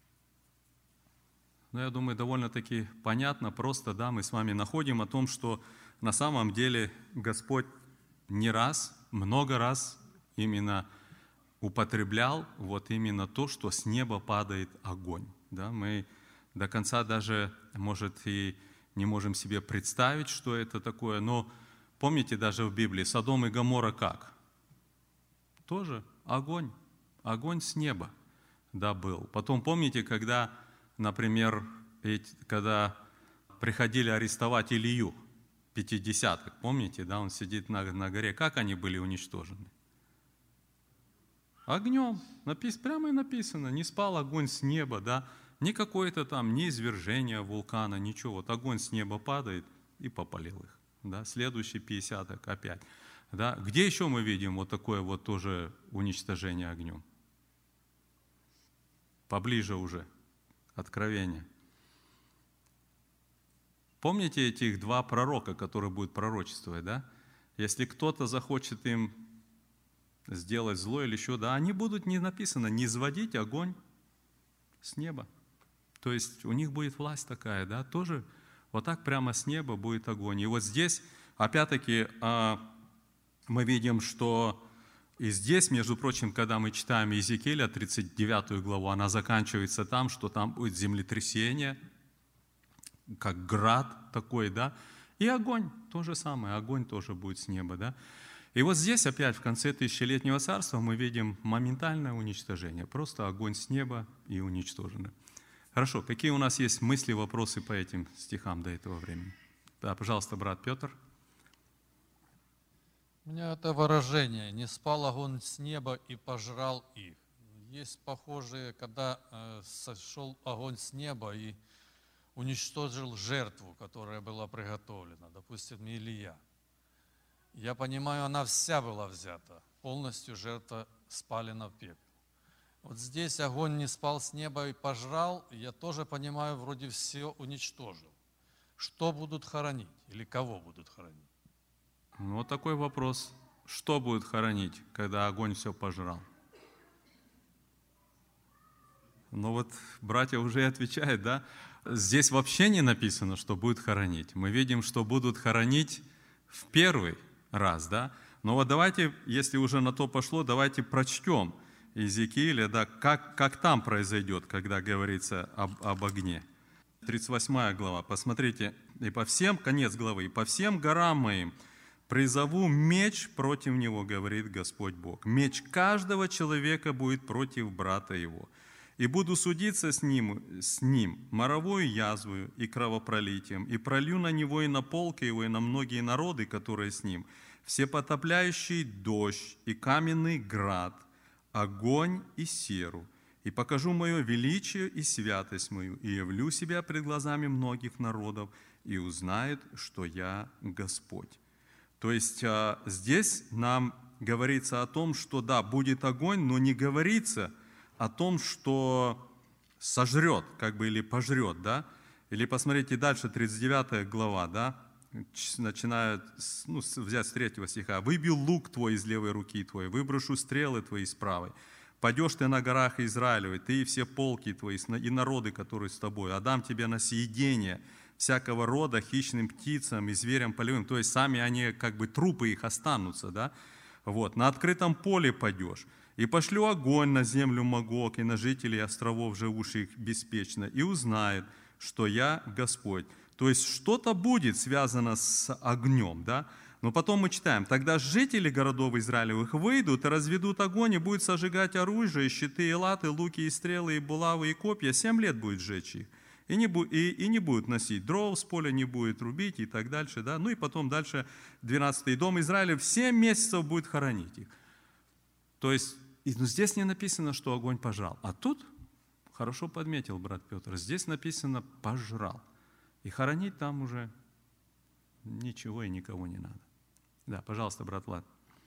Ну, я думаю, довольно-таки понятно, просто, да, мы с вами находим о том, что на самом деле Господь не раз, много раз именно употреблял вот именно то, что с неба падает огонь. Да? Мы до конца даже, может, и не можем себе представить, что это такое, но помните даже в Библии, Содом и Гоморра как? Тоже огонь, огонь с неба. Да, был. Потом помните, когда, например, когда приходили арестовать Илью, пятидесятых, помните, да, он сидит на, на горе, как они были уничтожены? Огнем, напис, прямо и написано, не спал огонь с неба, да, не какое-то там, не извержение вулкана, ничего, вот огонь с неба падает и попалил их, да, следующий пятидесяток опять, да, где еще мы видим вот такое вот тоже уничтожение огнем? Поближе уже, Откровение. Помните этих два пророка, которые будут пророчествовать, да? Если кто-то захочет им сделать зло или еще, да, они будут, не написано, не изводить огонь с неба. То есть у них будет власть такая, да, тоже вот так прямо с неба будет огонь. И вот здесь, опять-таки, мы видим, что и здесь, между прочим, когда мы читаем Иезекииля, тридцать девятую главу, она заканчивается там, что там будет землетрясение, как град такой, да, и огонь, то же самое, огонь тоже будет с неба, да. И вот здесь опять в конце тысячелетнего царства мы видим моментальное уничтожение, просто огонь с неба и уничтожены. Хорошо, какие у нас есть мысли, вопросы по этим стихам до этого времени? Да, пожалуйста, брат Петр. У меня это выражение «не спал огонь с неба и пожрал их». Есть похожие, когда э, сошел огонь с неба и уничтожил жертву, которая была приготовлена, допустим, Илия. Я понимаю, она вся была взята, полностью жертва спалена в пепел. Вот здесь огонь не спал с неба и пожрал, я тоже понимаю, вроде все уничтожил. Что будут хоронить или кого будут хоронить? Ну, вот такой вопрос. Что будет хоронить, когда огонь все пожрал? Ну вот братья уже отвечают, да? Здесь вообще не написано, что будет хоронить. Мы видим, что будут хоронить в первый раз, да? Но вот давайте, если уже на то пошло, давайте прочтем Иезекииля, да, как, как там произойдет, когда говорится об, об огне. тридцать восьмая глава, посмотрите, и по всем, конец главы, и по всем горам моим призову меч против него, говорит Господь Бог. Меч каждого человека будет против брата его. И буду судиться с ним, с ним моровою язвою и кровопролитием, и пролью на него и на полк его, и на многие народы, которые с ним, всепотопляющий дождь и каменный град, огонь и серу, и покажу мое величие и святость мою, и явлю себя пред глазами многих народов, и узнает, что я Господь». То есть здесь нам говорится о том, что да, будет огонь, но не говорится о том, что сожрет, как бы, или пожрет, да? Или посмотрите дальше, тридцать девятая глава, да? Начинают, ну, взять с третьего стиха. «Выбил лук твой из левой руки твоей, выброшу стрелы твои с правой. Пойдешь ты на горах Израилевой, ты и все полки твои, и народы, которые с тобой. Отдам тебе на съедение всякого рода хищным птицам и зверям полевым». То есть сами они, как бы, трупы их останутся, да? Вот. «На открытом поле пойдешь. И пошлю огонь на землю Магог и на жителей островов, живущих беспечно, и узнает, что я Господь». То есть что-то будет связано с огнем, да? Но потом мы читаем: «Тогда жители городов Израилевых выйдут и разведут огонь, и будет сожигать оружие, щиты и латы, луки и стрелы, и булавы, и копья. Семь лет будет сжечь их. И не, бу- и, и не будут носить дров с поля, не будет рубить», и так дальше, да? Ну и потом дальше двенадцатый дом Израилев семь месяцев будет хоронить их. То есть и, ну, здесь не написано, что огонь пожрал. А тут, хорошо подметил брат Петр, здесь написано «пожрал». И хоронить там уже ничего и никого не надо. Да, пожалуйста, брат Влад.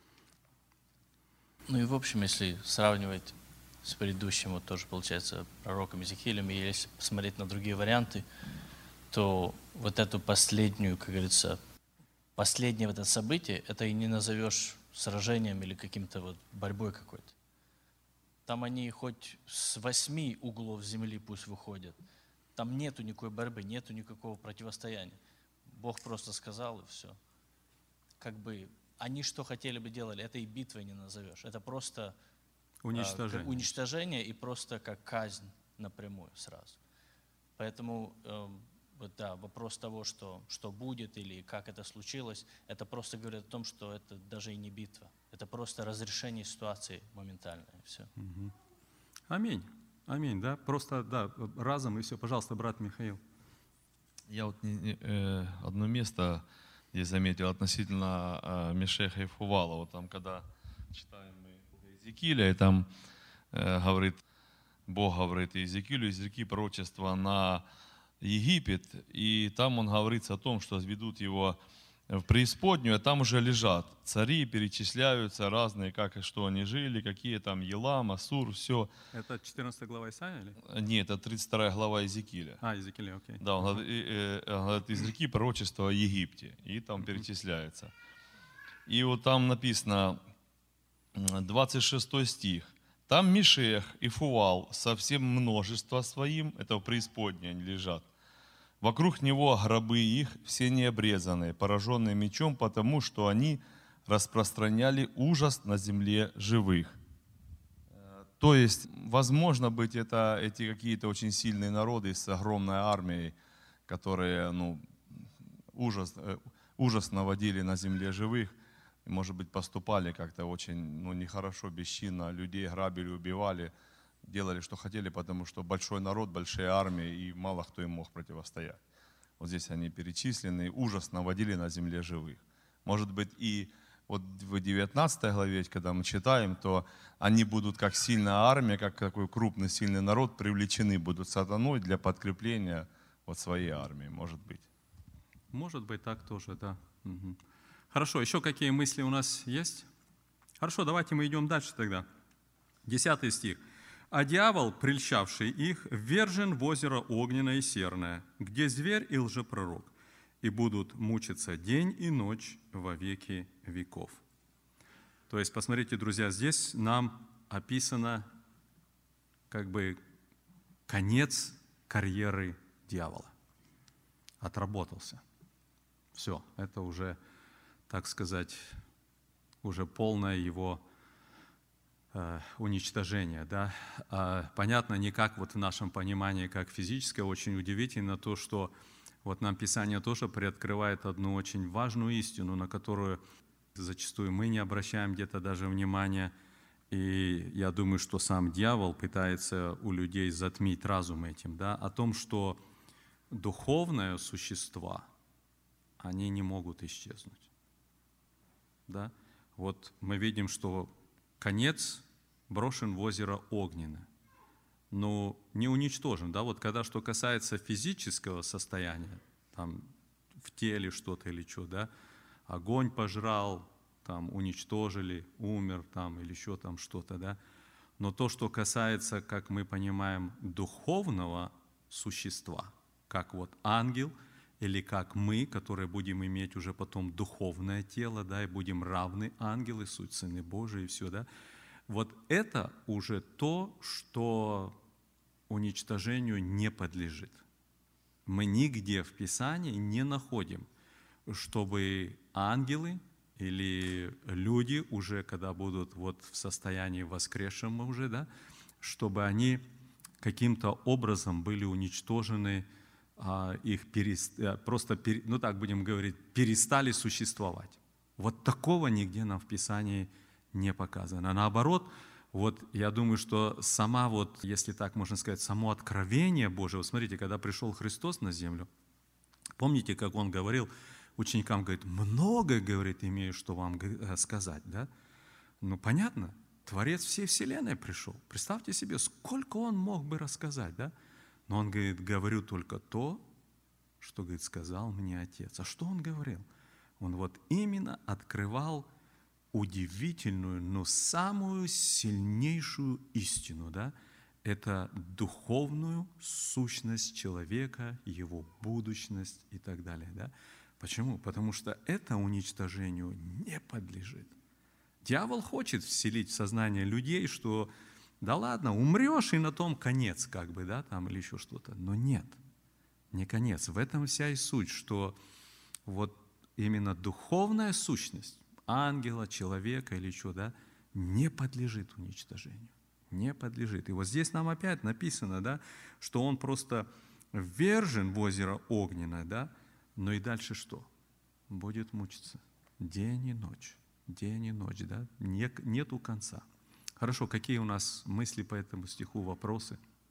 Ну и в общем, если сравнивать с предыдущим, вот тоже получается пророком Иезекиилем, и если посмотреть на другие варианты, то вот эту последнюю, как говорится, последнее вот это событие, это и не назовешь сражением или каким-то вот борьбой какой-то. Там они хоть с восьми углов земли пусть выходят. Там нету никакой борьбы, нету никакого противостояния. Бог просто сказал, и все. Как бы они что хотели бы делали, это и битвой не назовешь. Это просто уничтожение, э, уничтожение и просто как казнь напрямую сразу. Поэтому э, вот, да, вопрос того, что, что будет или как это случилось, это просто говорит о том, что это даже и не битва. Это просто разрешение ситуации моментальное. Все. Угу. Аминь. Аминь, да? Просто, да, разом и все. Пожалуйста, брат Михаил. Я вот не- не- э, одно место здесь заметил относительно э, Мешеха и Фувала. Вот там, когда читаем мы Иезекииля, и там э, говорит, Бог говорит Иезекиилю, Иезекииль пророчество на Египет, и там он говорится о том, что ведут его в преисподнюю, а там уже лежат цари, перечисляются разные, как и что они жили, какие там Елам, Ассур, все. Это четырнадцатая глава Исаия или? Нет, это тридцать вторая глава Иезекииля. А, Иезекииля, окей. Да, он говорит, э, э, говорит, Иезекииль пророчество о Египте, и там перечисляется. И вот там написано, двадцать шестой стих. Там Мешех и Фувал со всем множество своим, это в преисподней они лежат. Вокруг него гробы их, все необрезанные, пораженные мечом, потому что они распространяли ужас на земле живых. То есть, возможно быть, это эти какие-то очень сильные народы с огромной армией, которые ну, ужас, ужас наводили на земле живых, и, может быть, поступали как-то очень ну, нехорошо, бесчинно, людей грабили, убивали, делали, что хотели, потому что большой народ, большие армии, и мало кто им мог противостоять. Вот здесь они перечислены, ужас наводили на земле живых. Может быть, и вот в девятнадцатой главе, когда мы читаем, то они будут как сильная армия, как такой крупный сильный народ, привлечены будут сатаной для подкрепления вот своей армии, может быть. Может быть, так тоже, да. Угу. Хорошо, еще какие мысли у нас есть? Хорошо, давайте мы идем дальше тогда. Десятый стих. «А дьявол, прельщавший их, ввержен в озеро огненное и серное, где зверь и лжепророк, и будут мучиться день и ночь во веки веков». То есть, посмотрите, друзья, здесь нам описано как бы конец карьеры дьявола. Отработался. Все, это уже, так сказать, уже полное его э, уничтожение. Да? А, понятно, не как вот в нашем понимании, как физическое. Очень удивительно то, что вот нам Писание тоже приоткрывает одну очень важную истину, на которую зачастую мы не обращаем где-то даже внимания. И я думаю, что сам дьявол пытается у людей затмить разум этим, да, о том, что духовные существа, они не могут исчезнуть. Да? Вот мы видим, что конец брошен в озеро огненное, но не уничтожен. Да? Вот когда что касается физического состояния, там в теле что-то или что, да, огонь пожрал, там уничтожили, умер там или еще там что-то, да. Но то, что касается, как мы понимаем, духовного существа, как вот ангел, или как мы, которые будем иметь уже потом духовное тело, да, и будем равны ангелы, суть сыны Божии и все, да. Вот это уже то, что уничтожению не подлежит. Мы нигде в Писании не находим, чтобы ангелы или люди уже, когда будут вот в состоянии воскресшем уже, да, чтобы они каким-то образом были уничтожены, а, их перест... просто, пере... ну так будем говорить, перестали существовать. Вот такого нигде нам в Писании не показано. Наоборот, вот я думаю, что сама вот, если так можно сказать, само откровение Божие, вот смотрите, когда пришел Христос на землю, помните, как Он говорил ученикам, говорит, много, говорит, имею, что вам сказать, да? Ну, понятно, Творец всей вселенной пришел. Представьте себе, сколько Он мог бы рассказать, да? Но Он говорит, говорю только то, что, говорит, сказал мне Отец. А что Он говорил? Он вот именно открывал удивительную, но самую сильнейшую истину, да? Это духовную сущность человека, его будущность и так далее, да? Почему? Потому что это уничтожению не подлежит. Дьявол хочет вселить в сознание людей, что да ладно, умрешь и на том конец, как бы, да, там или еще что-то. Но нет, не конец. В этом вся и суть, что вот именно духовная сущность ангела, человека или что, да, не подлежит уничтожению. Не подлежит. И вот здесь нам опять написано, да, что он просто ввержен в озеро огненное, да, но и дальше что? Будет мучиться день и ночь, день и ночь, да, Не, нету конца. Хорошо, какие у нас мысли по этому стиху, вопросы?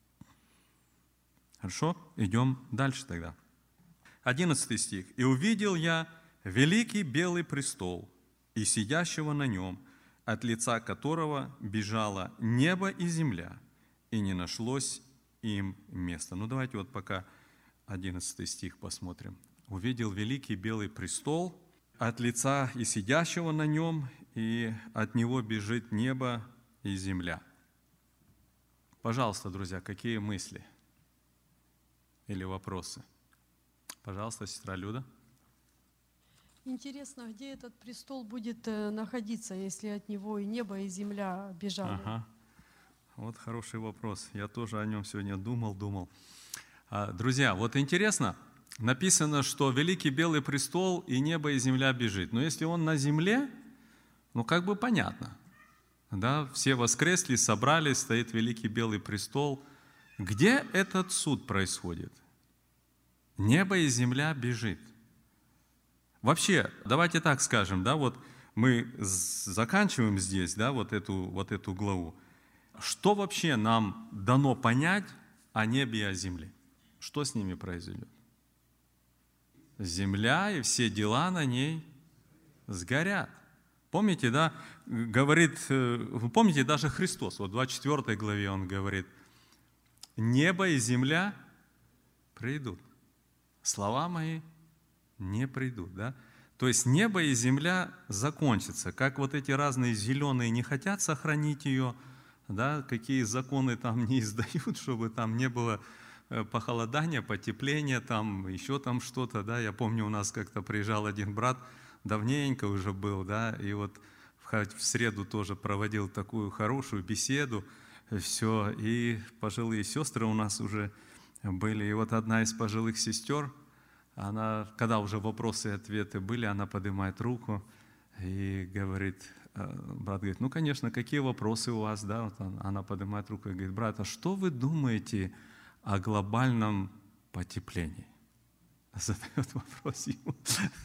Хорошо? Идем дальше тогда. Одиннадцатый стих. «И увидел я великий белый престол, и сидящего на нем, от лица которого бежало небо и земля, и не нашлось им места». Ну, давайте вот пока одиннадцатый стих посмотрим. «Увидел великий белый престол, от лица и сидящего на нем, и от него бежит небо и земля». Пожалуйста, друзья, какие мысли или вопросы? Пожалуйста, сестра Люда. Интересно, где этот престол будет э, находиться, если от него и небо, и земля бежали? Ага. Вот хороший вопрос. Я тоже о нем сегодня думал, думал. А, друзья, вот интересно, написано, что великий белый престол и небо, и земля бежит. Но если он на земле, ну как бы понятно. Да? Все воскресли, собрались, стоит великий белый престол. Где этот суд происходит? Небо и земля бежит. Вообще, давайте так скажем, да, вот мы заканчиваем здесь, да, вот эту, вот эту главу. Что вообще нам дано понять о небе и о земле? Что с ними произойдет? Земля и все дела на ней сгорят. Помните, да, говорит, помните, даже Христос, вот в двадцать четвёртой главе Он говорит, небо и земля придут, слова мои не придут, да? То есть небо и земля закончатся. Как вот эти разные зеленые не хотят сохранить ее, да, какие законы там не издают, чтобы там не было похолодания, потепления, там еще там что-то, да. Я помню, у нас как-то приезжал один брат, давненько уже был, да, и вот в среду тоже проводил такую хорошую беседу, все, и пожилые сестры у нас уже были, и вот одна из пожилых сестер, она, когда уже вопросы и ответы были, она поднимает руку и говорит, брат говорит, ну, конечно, какие вопросы у вас, да, вот она поднимает руку и говорит, брат, а что вы думаете о глобальном потеплении? Задает вопрос ему.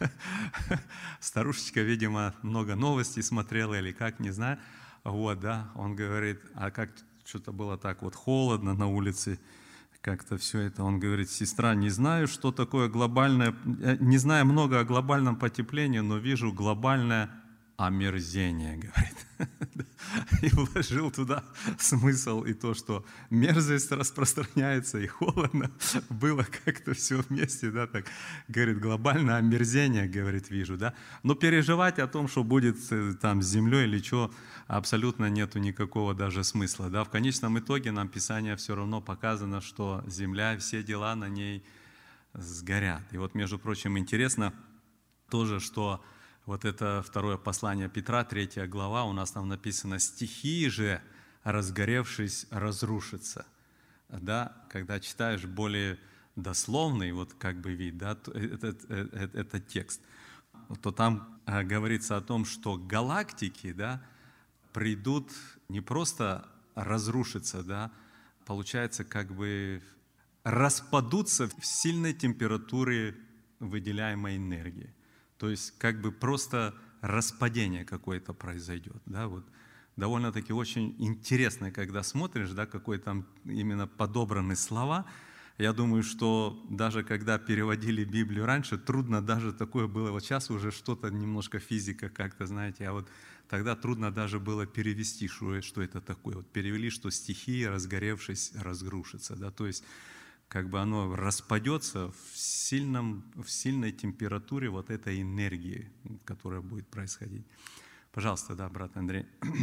Старушечка, видимо, много новостей смотрела или как, не знаю. Вот, да, он говорит, а как что-то было так вот холодно на улице, как-то все это. Он говорит, сестра, не знаю, что такое глобальное, не знаю много о глобальном потеплении, но вижу глобальное омерзение, говорит. И вложил туда смысл и то, что мерзость распространяется и холодно. Было как-то все вместе, да, так, говорит, глобальное омерзение, говорит, вижу, да. Но переживать о том, что будет там с землей или что, абсолютно нету никакого даже смысла, да. В конечном итоге нам Писание все равно показано, что земля и все дела на ней сгорят. И вот, между прочим, интересно тоже, что вот это второе послание Петра, третья глава, у нас там написано, стихии же, разгоревшись, разрушатся. Да, когда читаешь более дословный вот как бы вид, да, этот, этот, этот текст, то там говорится о том, что галактики, да, придут не просто разрушиться, да, получается как бы распадутся в сильной температуре выделяемой энергии. То есть как бы просто распадение какое-то произойдет. Да? Вот довольно-таки очень интересно, когда смотришь, да, какой там именно подобраны слова. Я думаю, что даже когда переводили Библию раньше, трудно даже такое было. Вот сейчас уже что-то немножко физика как-то, знаете, а вот тогда трудно даже было перевести, что, что это такое. Вот перевели, что стихии, разгоревшись, разрушатся. Да? То есть как бы оно распадется в, сильном, в сильной температуре вот этой энергии, которая будет происходить. Пожалуйста, да, брат Андрей.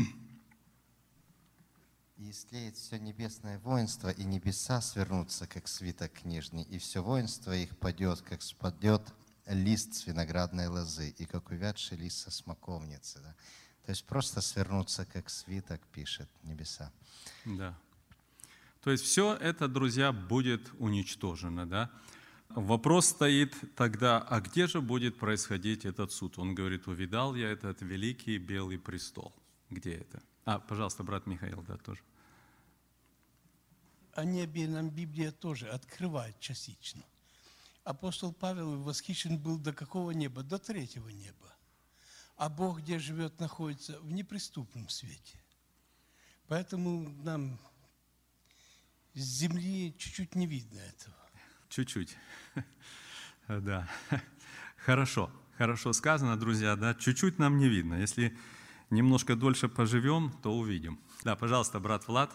«И истлеет все небесное воинство, и небеса свернутся, как свиток книжный, и все воинство их падет, как спадет лист с виноградной лозы, и как увядший лист со смоковницы». Да? То есть просто свернуться, как свиток, пишет небеса. Да. То есть все это, друзья, будет уничтожено, да? Вопрос стоит тогда, а где же будет происходить этот суд? Он говорит, увидал я этот великий белый престол. Где это? А, пожалуйста, брат Михаил, да, тоже. О небе нам Библия тоже открывает частично. Апостол Павел восхищен был до какого неба? До третьего неба. А Бог, где живет, находится в неприступном свете. Поэтому нам С земли чуть-чуть не видно этого. Чуть-чуть. Да. Хорошо. Хорошо сказано, друзья, да. Чуть-чуть нам не видно. Если немножко дольше поживем, то увидим. Да, пожалуйста, брат Влад.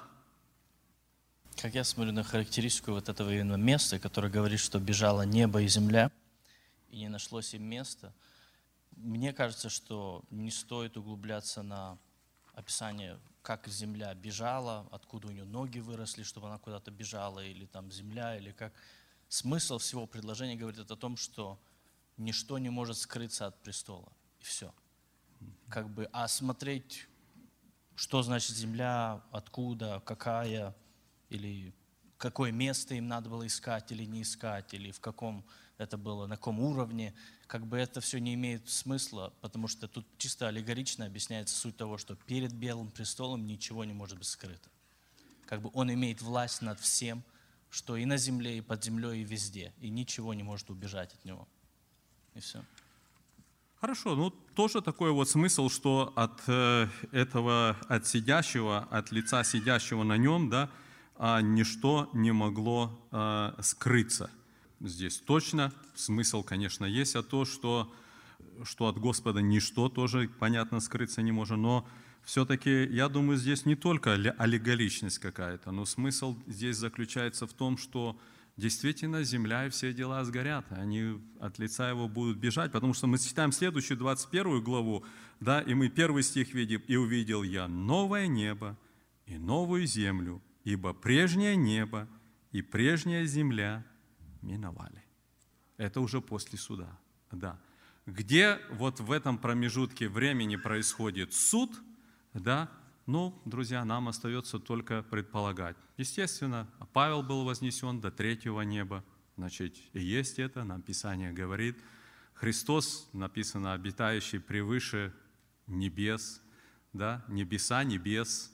Как я смотрю на характеристику вот этого именно места, которое говорит, что бежало небо и земля, и не нашлось им места, мне кажется, что не стоит углубляться на описание, как земля бежала, откуда у нее ноги выросли, чтобы она куда-то бежала, или там земля, или как. Смысл всего предложения говорит о том, что ничто не может скрыться от престола, и все. Как бы, а смотреть, что значит земля, откуда, какая, или какое место им надо было искать или не искать, или в каком это было, на каком уровне, как бы это все не имеет смысла, потому что тут чисто аллегорично объясняется суть того, что перед Белым престолом ничего не может быть скрыто. Как бы он имеет власть над всем, что и на земле, и под землей, и везде, и ничего не может убежать от него. И все. Хорошо, ну тоже такой вот смысл, что от э, этого, от сидящего, от лица сидящего на нем, да, а ничто не могло а, скрыться. Здесь точно смысл, конечно, есть, а то, что, что от Господа ничто тоже, понятно, скрыться не может, но все-таки, я думаю, здесь не только аллегоричность какая-то, но смысл здесь заключается в том, что действительно земля и все дела сгорят, они от лица его будут бежать, потому что мы читаем следующую двадцать первую главу, да, и мы первый стих видим: «И увидел я новое небо и новую землю, ибо прежнее небо и прежняя земля миновали». Это уже после суда. Да. Где вот в этом промежутке времени происходит суд, да, ну, друзья, нам остается только предполагать. Естественно, Павел был вознесен до третьего неба, значит, и есть это, нам Писание говорит. Христос, написано, обитающий превыше небес, да, небеса, небес,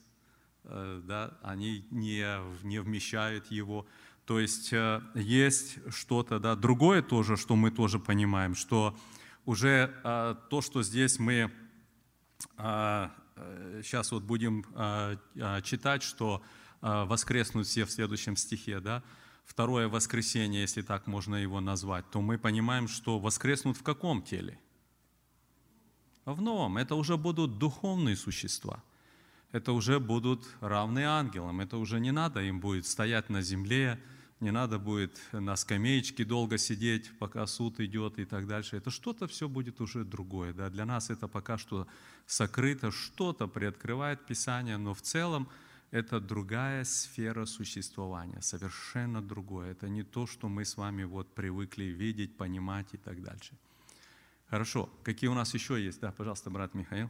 да, они не, не вмещают его. То есть есть что-то, да, другое тоже, что мы тоже понимаем, что уже а, то, что здесь мы а, сейчас вот будем а, а, читать, что а, воскреснут все в следующем стихе, да, второе воскресенье, если так можно его назвать, то мы понимаем, что воскреснут в каком теле? В новом. Это уже будут духовные существа. Это уже будут равны ангелам. Это уже не надо им будет стоять на земле, не надо будет на скамеечке долго сидеть, пока суд идет и так дальше. Это что-то все будет уже другое. Да? Для нас это пока что сокрыто, что-то приоткрывает Писание, но в целом это другая сфера существования, совершенно другое. Это не то, что мы с вами вот привыкли видеть, понимать и так дальше. Хорошо. Какие у нас еще есть? Да, пожалуйста, брат Михаил.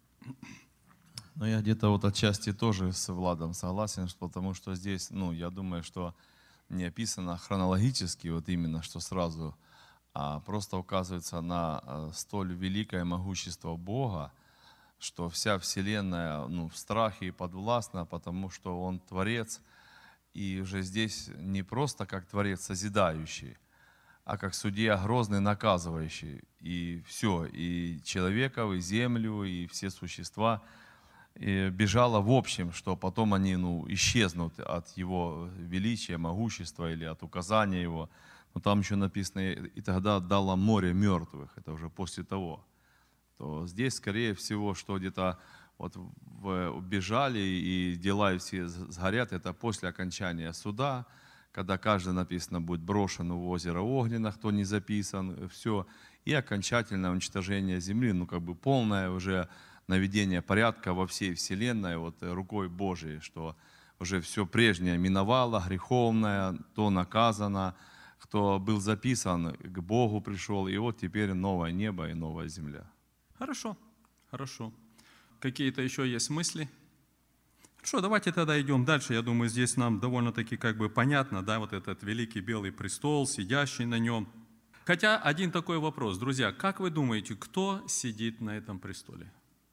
Ну, я где-то вот отчасти тоже с Владом согласен, потому что здесь, ну, я думаю, что не описано хронологически, вот именно, что сразу, а просто указывается на столь великое могущество Бога, что вся вселенная, ну, в страхе и подвластна, потому что Он Творец, и уже здесь не просто как Творец созидающий, а как судья грозный, наказывающий. И все, и человеков, и землю, и все существа и бежало в общем, что потом они, ну, исчезнут от Его величия, могущества или от указания Его. Но там еще написано: «И тогда дало море мертвых». Это уже после того. То здесь, скорее всего, что где-то вот бежали и дела все сгорят, это после окончания суда, когда каждый, написано, будет брошен в озеро Огненно, кто не записан, все, и окончательное уничтожение земли, ну, как бы полное уже наведение порядка во всей вселенной вот рукой Божией, что уже все прежнее миновало, греховное, то наказано, кто был записан, к Богу пришел, и вот теперь новое небо и новая земля. Хорошо, хорошо. Какие-то еще есть мысли? Хорошо, давайте тогда идем дальше. Я думаю, здесь нам довольно-таки как бы понятно, да, вот этот великий белый престол, сидящий на нем. Хотя один такой вопрос, друзья, как вы думаете, кто сидит на этом престоле?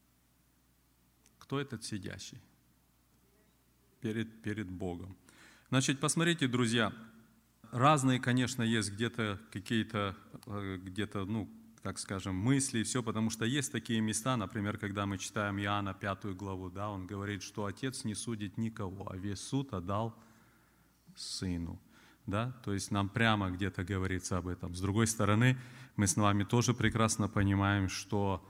Кто этот сидящий перед, перед Богом? Значит, посмотрите, друзья, разные, конечно, есть где-то какие-то, где-то, ну, так скажем, мысли, все, потому что есть такие места, например, когда мы читаем Иоанна пятую главу, да, он говорит, что Отец не судит никого, а весь суд отдал Сыну. Да? То есть нам прямо где-то говорится об этом. С другой стороны, мы с вами тоже прекрасно понимаем, что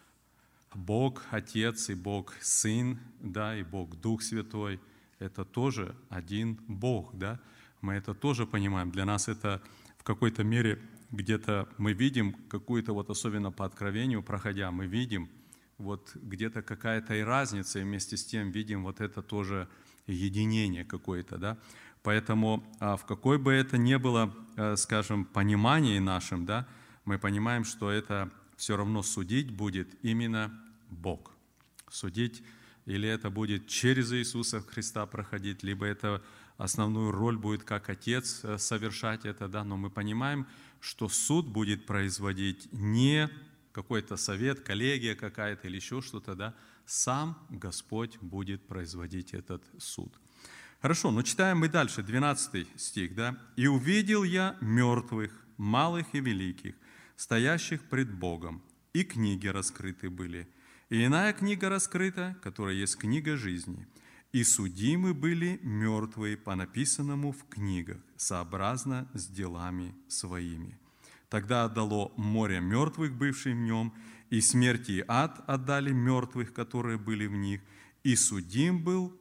Бог Отец и Бог Сын, да, и Бог Дух Святой – это тоже один Бог. Да? Мы это тоже понимаем. Для нас это в какой-то мере где-то мы видим какую-то, вот особенно по откровению проходя, мы видим вот где-то какая-то и разница, и вместе с тем видим вот это тоже единение какое-то, да. Поэтому в какой бы это ни было, скажем, понимании нашим, да, мы понимаем, что это все равно судить будет именно Бог. Судить, или это будет через Иисуса Христа проходить, либо это основную роль будет как Отец совершать это, да, но мы понимаем, что суд будет производить не какой-то совет, коллегия какая-то или еще что-то, да, сам Господь будет производить этот суд. Хорошо, но читаем мы дальше, двенадцатый стих, да. «И увидел я мертвых, малых и великих, стоящих пред Богом, и книги раскрыты были. И иная книга раскрыта, которая есть книга жизни. И судимы были мертвые по написанному в книгах, сообразно с делами своими. Тогда отдало море мертвых, бывших в нем, и смерть и ад отдали мертвых, которые были в них, и судим был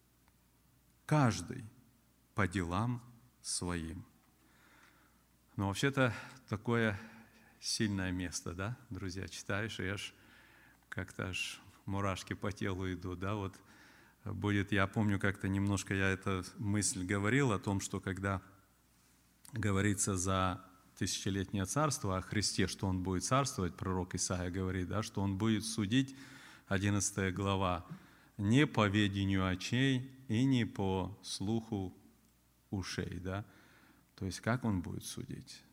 каждый по делам своим». Но вообще-то такое сильное место, да, друзья, читаешь, и аж как-то аж мурашки по телу идут, да, вот будет, я помню, как-то немножко я эту мысль говорил о том, что когда говорится за тысячелетнее царство, о Христе, что Он будет царствовать, пророк Исаия говорит, да, что Он будет судить, одиннадцатая глава, не по ведению очей и не по слуху ушей, да, то есть как Он будет судить?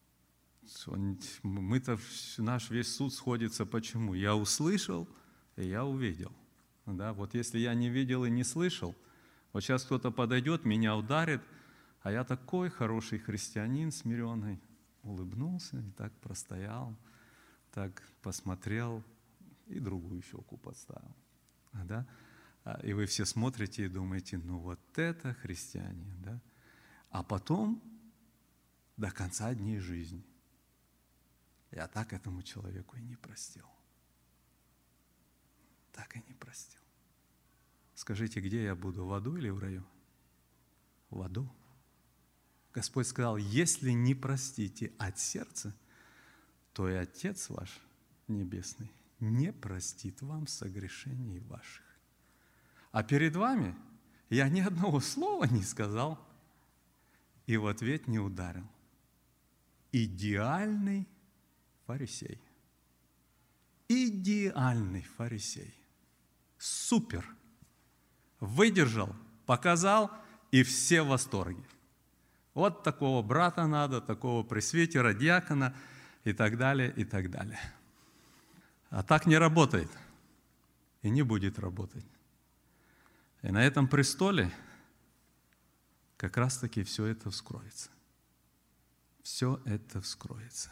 Мы-то, наш весь суд сходится почему? Я услышал, и я увидел. Да? Вот если я не видел и не слышал, вот сейчас кто-то подойдет, меня ударит, а я такой хороший христианин, смиренный, улыбнулся и так простоял, так посмотрел и другую щеку подставил. Да? И вы все смотрите и думаете, ну вот это христианин. Да? А потом до конца дней жизни я так этому человеку и не простил. Так и не простил. Скажите, где я буду, в аду или в раю? В аду. Господь сказал, если не простите от сердца, то и Отец ваш Небесный не простит вам согрешений ваших. А перед вами я ни одного слова не сказал и в ответ не ударил. Идеальный фарисей. Идеальный фарисей. Супер. Выдержал, показал, и все в восторге. Вот такого брата надо, такого пресвитера, диакона и так далее, и так далее. А так не работает и не будет работать. И на этом престоле как раз-таки все это вскроется. Все это вскроется.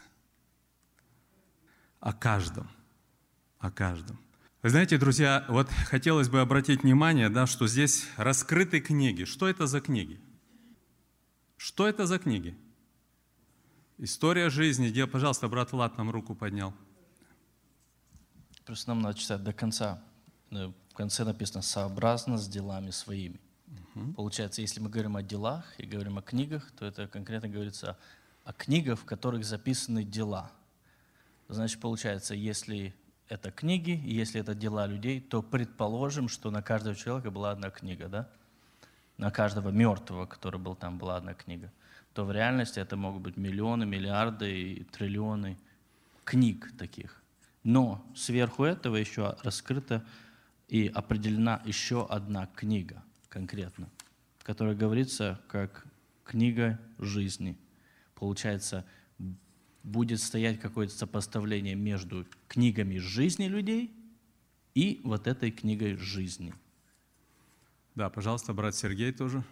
О каждом. О каждом. Вы знаете, друзья, вот хотелось бы обратить внимание, да, что здесь раскрыты книги. Что это за книги? Что это за книги? История жизни. Где, пожалуйста, брат Влад нам руку поднял. Просто нам надо читать до конца. В конце написано «сообразно с делами своими». Угу. Получается, если мы говорим о делах и говорим о книгах, то это конкретно говорится о книгах, в которых записаны дела. Значит, получается, если это книги, и если это дела людей, то предположим, что на каждого человека была одна книга, да? На каждого мертвого, который был там, была одна книга. То в реальности это могут быть миллионы, миллиарды и триллионы книг таких. Но сверху этого еще раскрыта и определена еще одна книга конкретно, которая говорится как книга жизни. Получается, будет стоять какое-то сопоставление между книгами жизни людей и вот этой книгой жизни. Да, пожалуйста, брат Сергей тоже.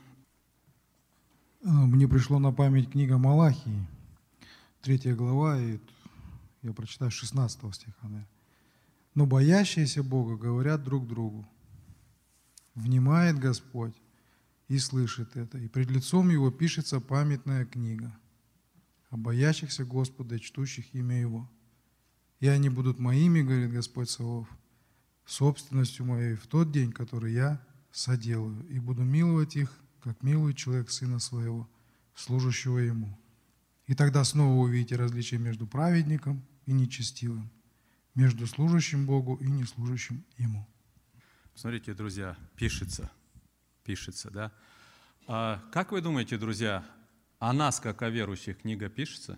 Мне пришло на память книга Малахии, третья глава, и я прочитаю шестнадцатого стиха. «Но боящиеся Бога говорят друг другу, внимает Господь, и слышит это, и пред лицом Его пишется памятная книга о боящихся Господа и чтущих имя Его. И они будут моими, говорит Господь Саваоф, собственностью моей в тот день, который я соделаю, и буду миловать их, как милует человек сына своего, служащего ему. И тогда снова увидите различие между праведником и нечестивым, между служащим Богу и неслужащим Ему. Смотрите, друзья, пишется, пишется, да? А как вы думаете, друзья, о нас, как о верующих, книга пишется?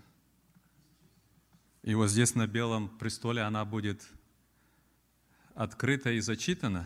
И вот здесь на белом престоле она будет открыта и зачитана?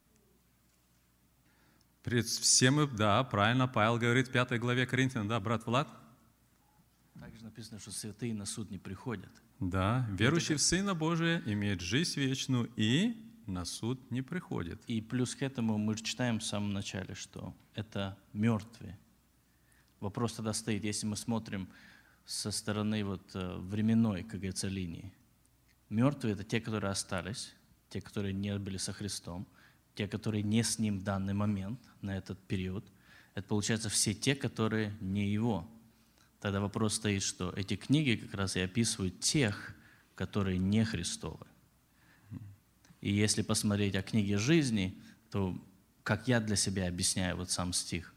Пред всем, да, правильно, Павел говорит в пятой главе Коринфянам, да, брат Влад? Также написано, что святые на суд не приходят. Да, верующий в Сына Божия имеет жизнь вечную и на суд не приходит. И плюс к этому мы читаем в самом начале, что это мертвые. Вопрос тогда стоит, если мы смотрим со стороны вот временной, как говорится, линии. Мертвые — это те, которые остались, те, которые не были со Христом, те, которые не с Ним в данный момент, на этот период. Это, получается, все те, которые не Его. Тогда вопрос стоит, что эти книги как раз и описывают тех, которые не Христовы. И если посмотреть о книге жизни, то, как я для себя объясняю вот сам стих,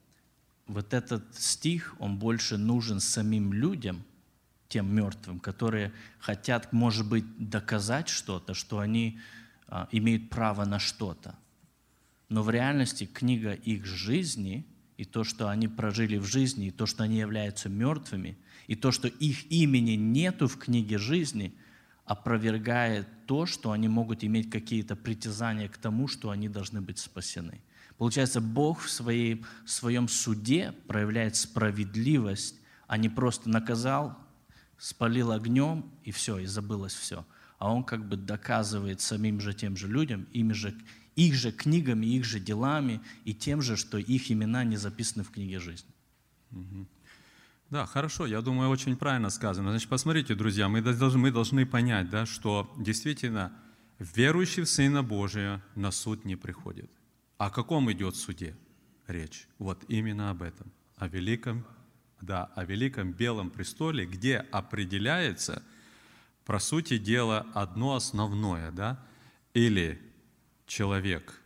вот этот стих, он больше нужен самим людям, тем мертвым, которые хотят, может быть, доказать что-то, что они а, имеют право на что-то. Но в реальности книга их жизни и то, что они прожили в жизни, и то, что они являются мертвыми, и то, что их имени нету в книге жизни, опровергает то, что они могут иметь какие-то притязания к тому, что они должны быть спасены. Получается, Бог в, своей, в своем суде проявляет справедливость, а не просто наказал, спалил огнем, и все, и забылось все. А Он как бы доказывает самим же тем же людям, ими же, их же книгами, их же делами, и тем же, что их имена не записаны в книге жизни. Угу. Да, хорошо, я думаю, очень правильно сказано. Значит, посмотрите, друзья, мы должны, мы должны понять, да, что действительно верующий в Сына Божия на суд не приходит. О каком идет суде речь? Вот именно об этом, о великом, да, о великом белом престоле, где определяется, по сути дела, одно основное, да, или человек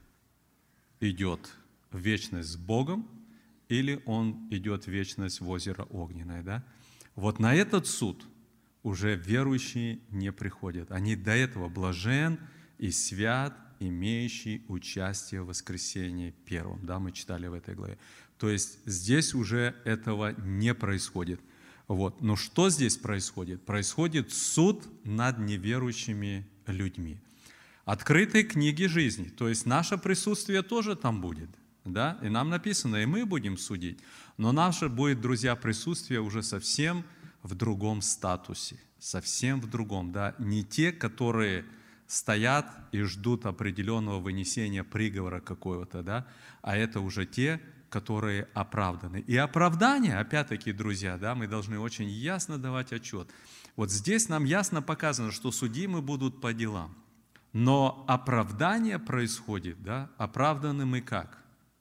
идет в вечность с Богом, или он идет в вечность в озеро Огненное, да? Вот на этот суд уже верующие не приходят. Они до этого блажен и свят, имеющий участие в воскресении первом. Да, мы читали в этой главе. То есть здесь уже этого не происходит. Вот. Но что здесь происходит? Происходит суд над неверующими людьми. Открытой книги жизни, то есть наше присутствие тоже там будет. Да? И нам написано, и мы будем судить. Но наше будет, друзья, присутствие уже совсем в другом статусе. Совсем в другом. Да? Не те, которые стоят и ждут определенного вынесения приговора какого-то, да? А это уже те, которые оправданы. И оправдание, опять-таки, друзья, да, мы должны очень ясно давать отчет. Вот здесь нам ясно показано, что судимы будут по делам. Но оправдание происходит, да, оправданы мы как?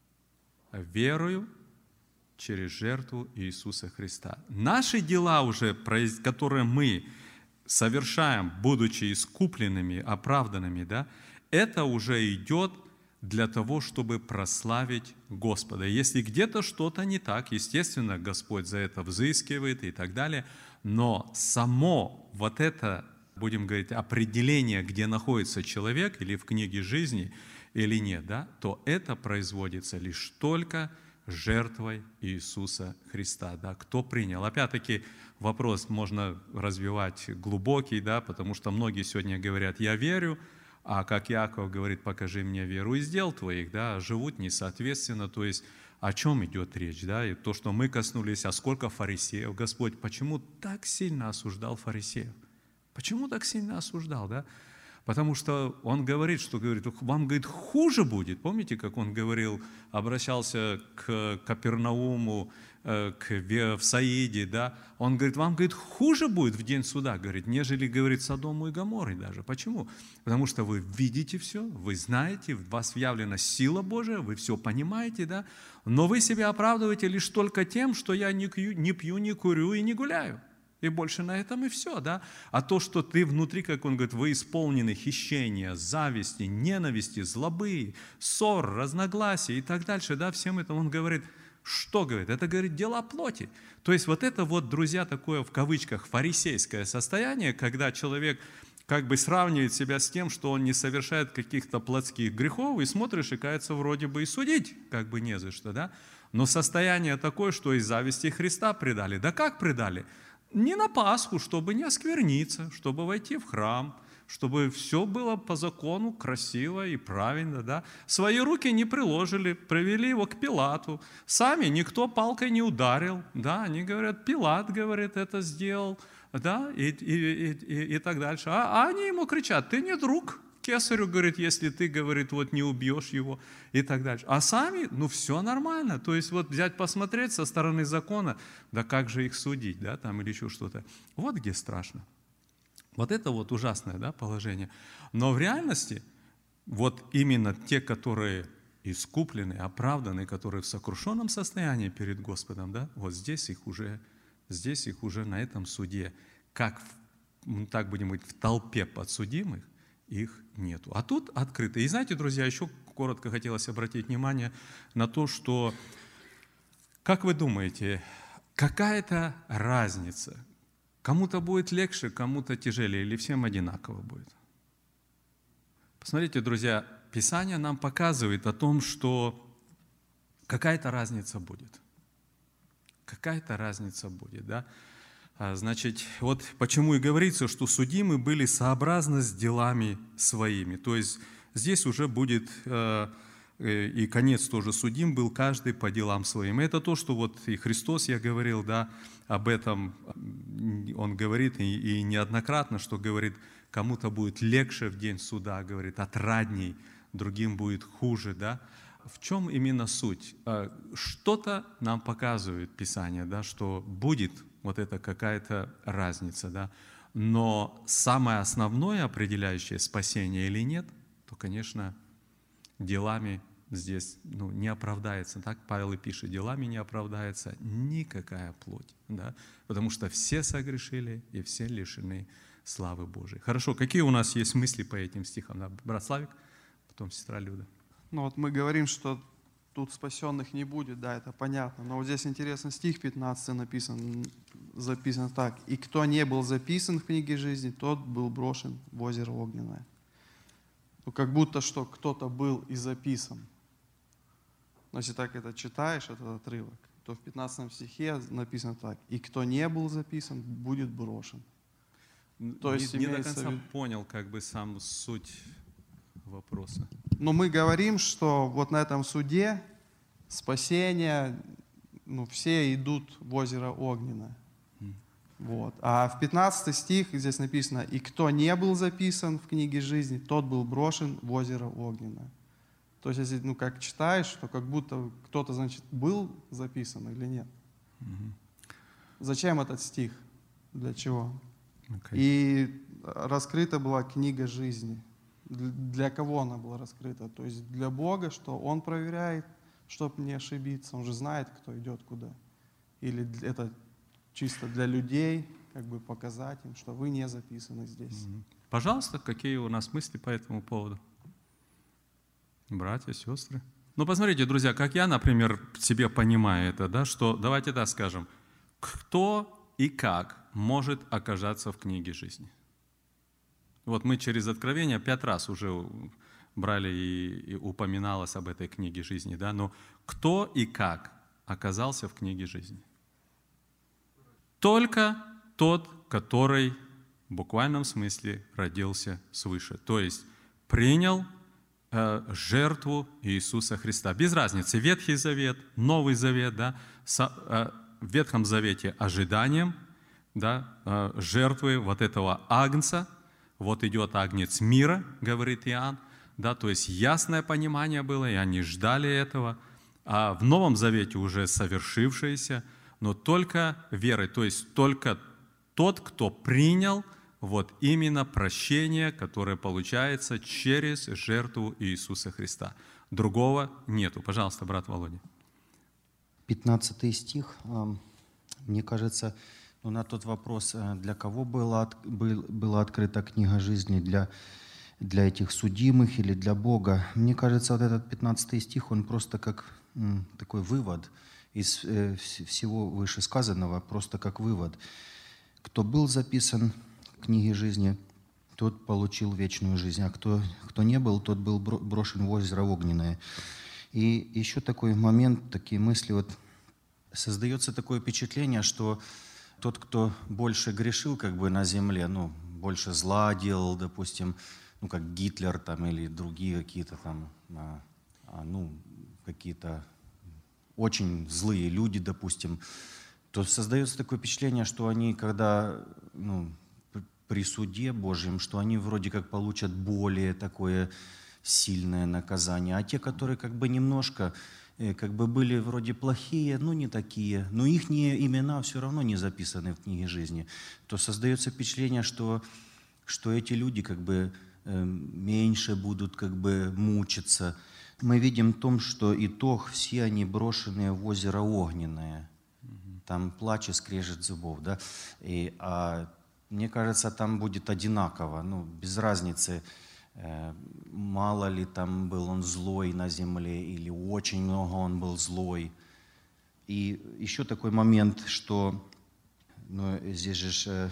Верою через жертву Иисуса Христа. Наши дела уже, которые мы совершаем, будучи искупленными, оправданными, да, это уже идет для того, чтобы прославить Господа. Если где-то что-то не так, естественно, Господь за это взыскивает и так далее, но само вот это, будем говорить, определение, где находится человек, или в книге жизни, или нет, да, то это производится лишь только жертвой Иисуса Христа. Да. Кто принял? Опять-таки вопрос можно развивать глубокий, да, потому что многие сегодня говорят, я верю, а как Иаков говорит, покажи мне веру из дел твоих, да, живут несоответственно, то есть о чем идет речь, да, и то, что мы коснулись, а сколько фарисеев, Господь, почему так сильно осуждал фарисеев? Почему так сильно осуждал, да? Потому что он говорит, что говорит, вам, говорит, хуже будет. Помните, как он говорил, обращался к Капернауму, к, в Саиде, да? Он говорит, вам, говорит, хуже будет в день суда, говорит, нежели, говорит, Содому и Гоморре даже. Почему? Потому что вы видите все, вы знаете, в вас явлена сила Божия, вы все понимаете, да? Но вы себя оправдываете лишь только тем, что я не пью, не пью, не курю и не гуляю. И больше на этом и все, да? А то, что ты внутри, как он говорит, вы исполнены хищения, зависти, ненависти, злобы, ссор, разногласий и так дальше, да? Всем это он говорит, что говорит? Это, говорит, дела плоти. То есть вот это вот, друзья, такое в кавычках фарисейское состояние, когда человек как бы сравнивает себя с тем, что он не совершает каких-то плотских грехов, и смотришь, и кается вроде бы и судить как бы не за что, да? Но состояние такое, что из зависти Христа предали. Да как предали? Не на Пасху, чтобы не оскверниться, чтобы войти в храм, чтобы все было по закону красиво и правильно, да. Свои руки не приложили, привели его к Пилату. Сами никто палкой не ударил, да. Они говорят, Пилат, говорит, это сделал, да, и, и, и, и так дальше. А, а они ему кричат, ты не друг кесарю, говорит, если ты, говорит, вот не убьешь его и так дальше. А сами, ну, все нормально. То есть вот взять, посмотреть со стороны закона, да как же их судить, да, там или еще что-то. Вот где страшно. Вот это вот ужасное, да, положение. Но в реальности вот именно те, которые искуплены, оправданы, которые в сокрушенном состоянии перед Господом, да, вот здесь их уже, здесь их уже на этом суде, как, так будем говорить, в толпе подсудимых, их нету. А тут открыто. И знаете, друзья, еще коротко хотелось обратить внимание на то, что, как вы думаете, какая-то разница? Кому-то будет легче, кому-то тяжелее, или всем одинаково будет? Посмотрите, друзья, Писание нам показывает о том, что какая-то разница будет. Какая-то разница будет, да? Значит, вот почему и говорится, что судимы были сообразно с делами своими. То есть здесь уже будет, и конец тоже судим был каждый по делам своим. Это то, что вот и Христос, я говорил, да, об этом Он говорит, и, и неоднократно, что говорит, кому-то будет легче в день суда, говорит, отрадней, другим будет хуже, да. В чем именно суть? Что-то нам показывает Писание, да, что будет вот это какая-то разница, да. Но самое основное, определяющее спасение или нет, то, конечно, делами здесь ну, не оправдается. Так Павел и пишет, делами не оправдается никакая плоть, да, потому что все согрешили и все лишены славы Божией. Хорошо, какие у нас есть мысли по этим стихам? Да, брат Славик, потом сестра Люда. Ну вот мы говорим, что тут спасенных не будет, да, это понятно. Но вот здесь интересный стих пятнадцатый написан, записан так. «И кто не был записан в книге жизни, тот был брошен в озеро огненное». Ну, как будто что кто-то был и записан. Но если так это читаешь, этот отрывок, то в пятнадцатом стихе написано так. «И кто не был записан, будет брошен». То есть не, не до конца понял как бы сам суть вопроса. Но мы говорим, что вот на этом суде спасение, ну, все идут в озеро огненное. Mm. Вот. А в пятнадцатый стих здесь написано, «И кто не был записан в книге жизни, тот был брошен в озеро огненное». То есть, если, ну, как читаешь, то как будто кто-то, значит, был записан или нет. Mm-hmm. Зачем этот стих? Для чего? Okay. И раскрыта была книга жизни. Для кого она была раскрыта? То есть для Бога, что Он проверяет, чтобы не ошибиться. Он же знает, кто идет куда. Или это чисто для людей, как бы показать им, что вы не записаны здесь. Пожалуйста, какие у нас мысли по этому поводу? Братья, сестры. Ну, посмотрите, друзья, как я, например, себе понимаю это, да, что, давайте так скажем, кто и как может оказаться в книге жизни? Вот мы через Откровение пять раз уже брали и, и упоминалось об этой книге жизни, да, но кто и как оказался в книге жизни? Только тот, который в буквальном смысле родился свыше, то есть принял э, жертву Иисуса Христа. Без разницы, Ветхий Завет, Новый Завет, да, со, э, в Ветхом Завете ожиданием, да, э, жертвы вот этого агнца, вот идет агнец мира, говорит Иоанн, да, то есть ясное понимание было, и они ждали этого. А в Новом Завете уже совершившееся, но только верой, то есть только тот, кто принял вот именно прощение, которое получается через жертву Иисуса Христа. Другого нету. Пожалуйста, брат Володя. пятнадцатый стих, мне кажется, ну, на тот вопрос, для кого была, был, была открыта книга жизни, для, для этих судимых или для Бога. Мне кажется, вот этот пятнадцатый стих, он просто как м, такой вывод из э, всего вышесказанного, просто как вывод. Кто был записан в книге жизни, тот получил вечную жизнь, а кто, кто не был, тот был брошен в озеро огненное. И еще такой момент, такие мысли, вот создается такое впечатление, что тот, кто больше грешил как бы на земле, ну, больше зла делал, допустим, ну, как Гитлер там или другие какие-то там, а, а, ну, какие-то очень злые люди, допустим, то создается такое впечатление, что они, когда, ну, при суде Божьем, что они вроде как получат более такое сильное наказание, а те, которые как бы немножко, как бы были вроде плохие, ну не такие, но их имена все равно не записаны в книге жизни, то создается впечатление, что, что эти люди как бы меньше будут как бы мучиться. Мы видим в том, что итог, все они брошенные в озеро огненное. Там плач и скрежет зубов, да, и, а мне кажется, там будет одинаково, ну, без разницы, э, мало ли там был он злой на земле или очень много он был злой. И еще такой момент, что ну, здесь же э,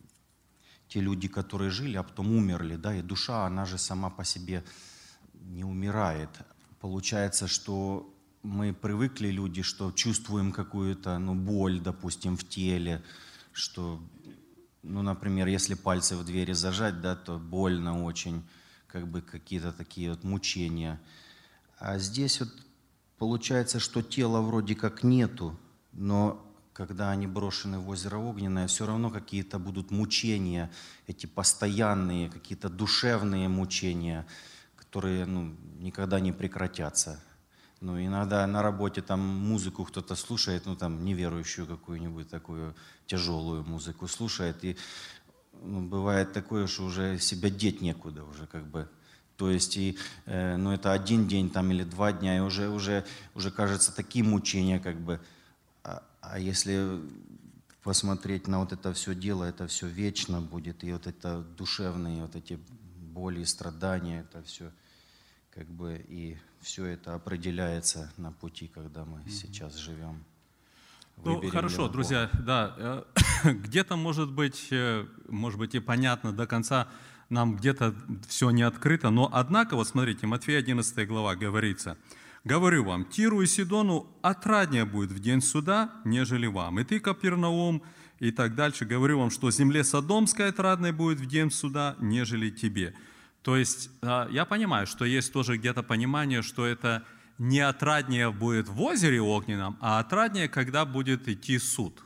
те люди, которые жили, а потом умерли, да, и душа, она же сама по себе не умирает. Получается, что мы привыкли, люди, что чувствуем какую-то ну, боль, допустим, в теле, что... Ну, например, если пальцы в двери зажать, да, то больно очень, как бы какие-то такие вот мучения. А здесь вот получается, что тела вроде как нету, но когда они брошены в озеро огненное, все равно какие-то будут мучения, эти постоянные, какие-то душевные мучения, которые ну, никогда не прекратятся. Ну, иногда на работе там музыку кто-то слушает, ну, там, неверующую какую-нибудь такую тяжелую музыку слушает, и ну, бывает такое, что уже себя деть некуда уже, как бы. То есть, и, э, ну, это один день там или два дня, и уже, уже, уже кажется, такие мучения, как бы. А, а если посмотреть на вот это все дело, это все вечно будет, и вот это душевные, вот эти боли и страдания, это все, как бы, и все это определяется на пути, когда мы mm-hmm. сейчас живем. Ну, хорошо, друзья, да, где-то, может быть, может быть и понятно до конца, нам где-то все не открыто, но однако, вот смотрите, Матфея одиннадцатая глава говорится, «Говорю вам, Тиру и Сидону отраднее будет в день суда, нежели вам. И ты, Капернаум, и так дальше, говорю вам, что земле Содомской отрадной будет в день суда, нежели тебе». То есть я понимаю, что есть тоже где-то понимание, что это не отраднее будет в озере огненном, а отраднее, когда будет идти суд.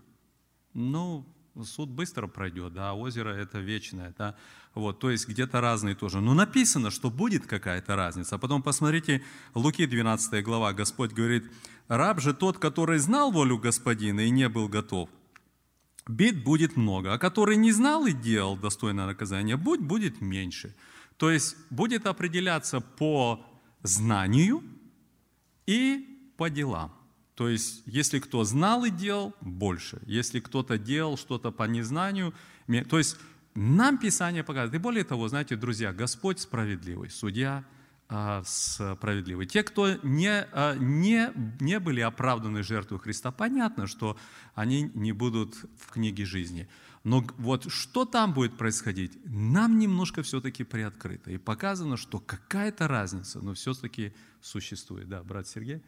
Ну, суд быстро пройдет, да, озеро это вечное, да. Вот, то есть где-то разные тоже. Но написано, что будет какая-то разница. А потом посмотрите, Луки двенадцатая глава, Господь говорит, раб же тот, который знал волю Господина и не был готов, бед будет много, а который не знал и делал достойное наказание, будь будет меньше. То есть будет определяться по знанию и по делам. То есть если кто знал и делал, больше. Если кто-то делал что-то по незнанию, то есть нам Писание показывает. И более того, знаете, друзья, Господь справедливый, судья а, справедливый. Те, кто не, а, не, не были оправданы жертвой Христа, понятно, что они не будут в книге жизни. Но вот что там будет происходить, нам немножко все-таки приоткрыто. И показано, что какая-то разница, но все-таки существует. Да, брат Сергей?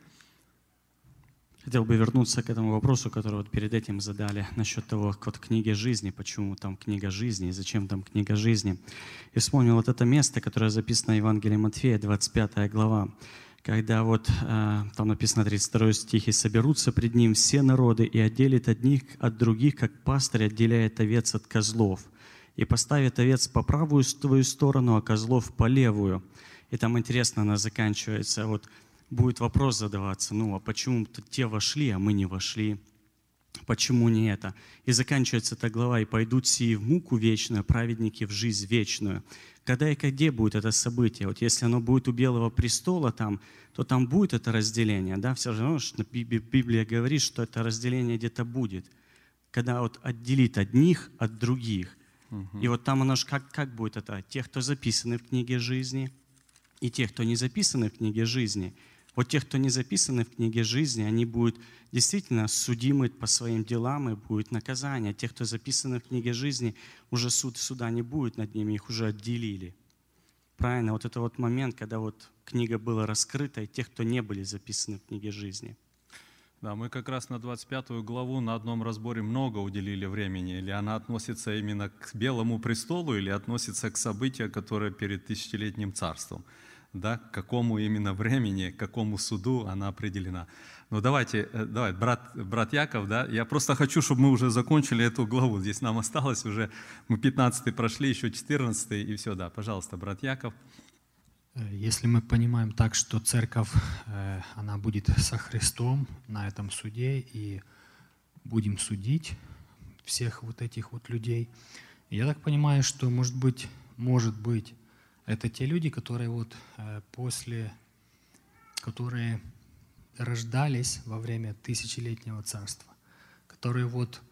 Хотел бы вернуться к этому вопросу, который вот перед этим задали, насчет того, вот книги жизни, почему там книга жизни, и зачем там книга жизни. И вспомнил вот это место, которое записано в Евангелии Матфея, двадцать пятая глава, когда вот э, там написано тридцать второй стих, «И соберутся пред ним все народы, и отделит одних от других, как пастырь отделяет овец от козлов, и поставит овец по правую твою сторону, а козлов по левую». И там интересно, она заканчивается, вот будет вопрос задаваться, ну а почему те вошли, а мы не вошли? Почему не это? И заканчивается эта глава: «И пойдут сии в муку вечную, праведники в жизнь вечную». Когда и где будет это событие? Вот если оно будет у Белого престола, там, то там будет это разделение. Да? Все равно, что Библия говорит, что это разделение где-то будет. Когда вот отделит одних от других. Угу. И вот там оно же как, как будет это? Тех, кто записаны в книге жизни, и тех, кто не записаны в книге жизни. Вот тех, кто не записаны в книге жизни, они будут действительно судимы по своим делам, и будет наказание. Тех, кто записаны в книге жизни, уже суд суда не будет над ними, их уже отделили. Правильно? Вот это вот момент, когда вот книга была раскрыта, и тех, кто не были записаны в книге жизни. Да, мы как раз на двадцать пятую главу на одном разборе много уделили времени. Или она относится именно к Белому престолу, или относится к событию, которое перед тысячелетним царством. Да, к какому именно времени, к какому суду она определена. Ну давайте, давай, брат, брат Яков, да, я просто хочу, чтобы мы уже закончили эту главу. Здесь нам осталось уже, мы пятнадцатый прошли, еще четырнадцатый, и все, да. Пожалуйста, брат Яков. Если мы понимаем так, что церковь, она будет со Христом на этом суде, и будем судить всех вот этих вот людей, я так понимаю, что, может быть, может быть, это те люди, которые вот после, которые рождались во время тысячелетнего царства, которые вот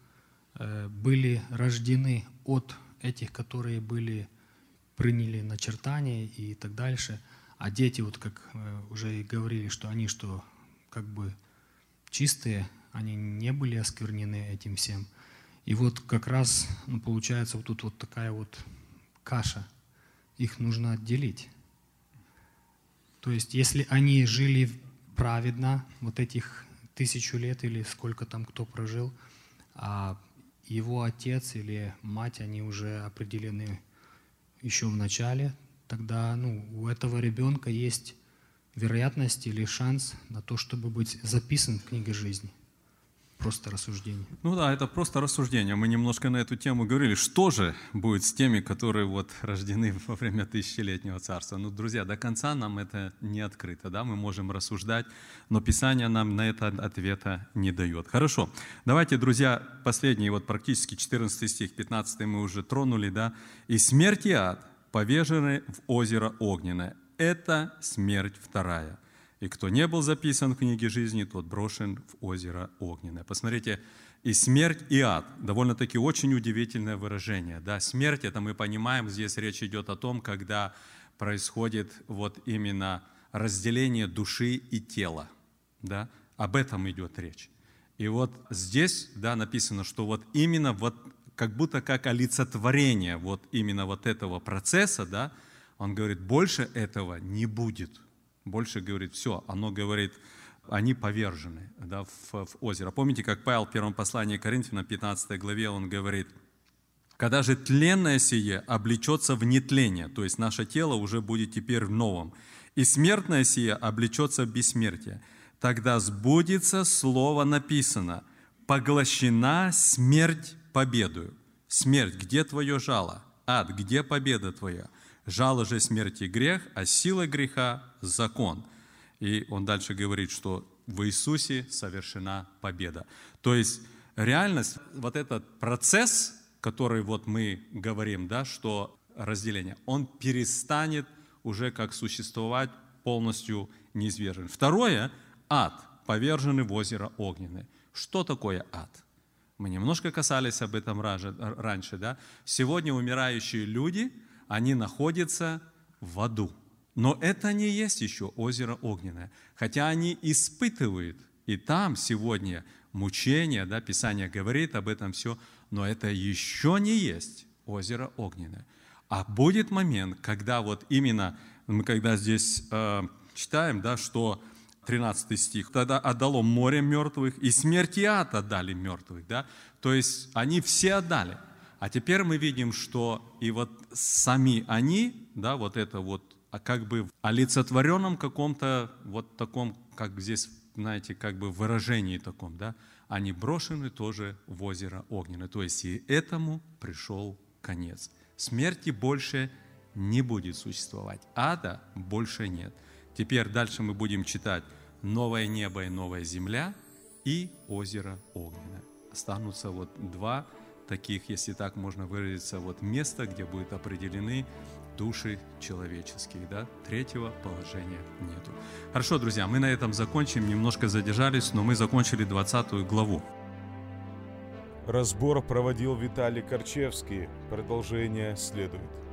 были рождены от этих, которые были, приняли начертания и так дальше. А дети, вот как уже и говорили, что они что, как бы чистые, они не были осквернены этим всем. И вот как раз, ну, получается, вот тут вот такая вот каша. Их нужно отделить. То есть, если они жили праведно, вот этих тысячу лет или сколько там кто прожил, а его отец или мать, они уже определены еще в начале, тогда ну, у этого ребенка есть вероятность или шанс на то, чтобы быть записан в книге жизни. Просто рассуждение. Ну да, это просто рассуждение. Мы немножко на эту тему говорили. Что же будет с теми, которые вот рождены во время тысячелетнего царства? Ну, друзья, до конца нам это не открыто, да, мы можем рассуждать, но Писание нам на это ответа не дает. Хорошо, давайте, друзья, последний, вот практически четырнадцатый стих, пятнадцатый мы уже тронули, да. «И смерть и ад повержены в озеро огненное». Это смерть вторая. И кто не был записан в книге жизни, тот брошен в озеро огненное. Посмотрите, и смерть, и ад. Довольно-таки очень удивительное выражение. Да? Смерть, это мы понимаем, здесь речь идет о том, когда происходит вот именно разделение души и тела. Да? Об этом идет речь. И вот здесь да, написано, что вот именно вот как будто как олицетворение вот именно вот этого процесса, да, он говорит, больше этого не будет. Больше говорит, все, оно говорит, они повержены да, в, в озеро. Помните, как Павел в первом послании к Коринфянам, пятнадцатой главе, он говорит, когда же тленное сие облечется в нетление, то есть наше тело уже будет теперь в новом, и смертное сие облечется в бессмертие, тогда сбудется слово написано, поглощена смерть победою. Смерть, где твое жало? Ад, где победа твоя? Жало же смерти грех, а сила греха – закон. И он дальше говорит, что в Иисусе совершена победа. То есть реальность, вот этот процесс, который вот мы говорим, да, что разделение, он перестанет уже как существовать, полностью низвержен. Второе – ад, поверженный в озеро огненное. Что такое ад? Мы немножко касались об этом раньше. Да? Сегодня умирающие люди – они находятся в аду. Но это не есть еще озеро огненное. Хотя они испытывают, и там сегодня мучения, да, Писание говорит об этом все, но это еще не есть озеро огненное. А будет момент, когда вот именно, мы когда здесь э, читаем, да, что тринадцатый стих, тогда отдало море мертвых, и смерть и ад отдали мертвых. Да? То есть они все отдали. А теперь мы видим, что и вот сами они, да, вот это вот, как бы в олицетворенном каком-то вот таком, как здесь, знаете, как бы выражении таком, да, они брошены тоже в озеро огненное. То есть и этому пришел конец. Смерти больше не будет существовать. Ада больше нет. Теперь дальше мы будем читать «Новое небо и новая земля» и «Озеро огненное». Останутся вот два таких, если так можно выразиться, вот места, где будут определены души человеческие, да? Третьего положения нету. Хорошо, друзья, мы на этом закончим, немножко задержались, но мы закончили двадцатую главу. Разбор проводил Виталий Корчевский. Продолжение следует.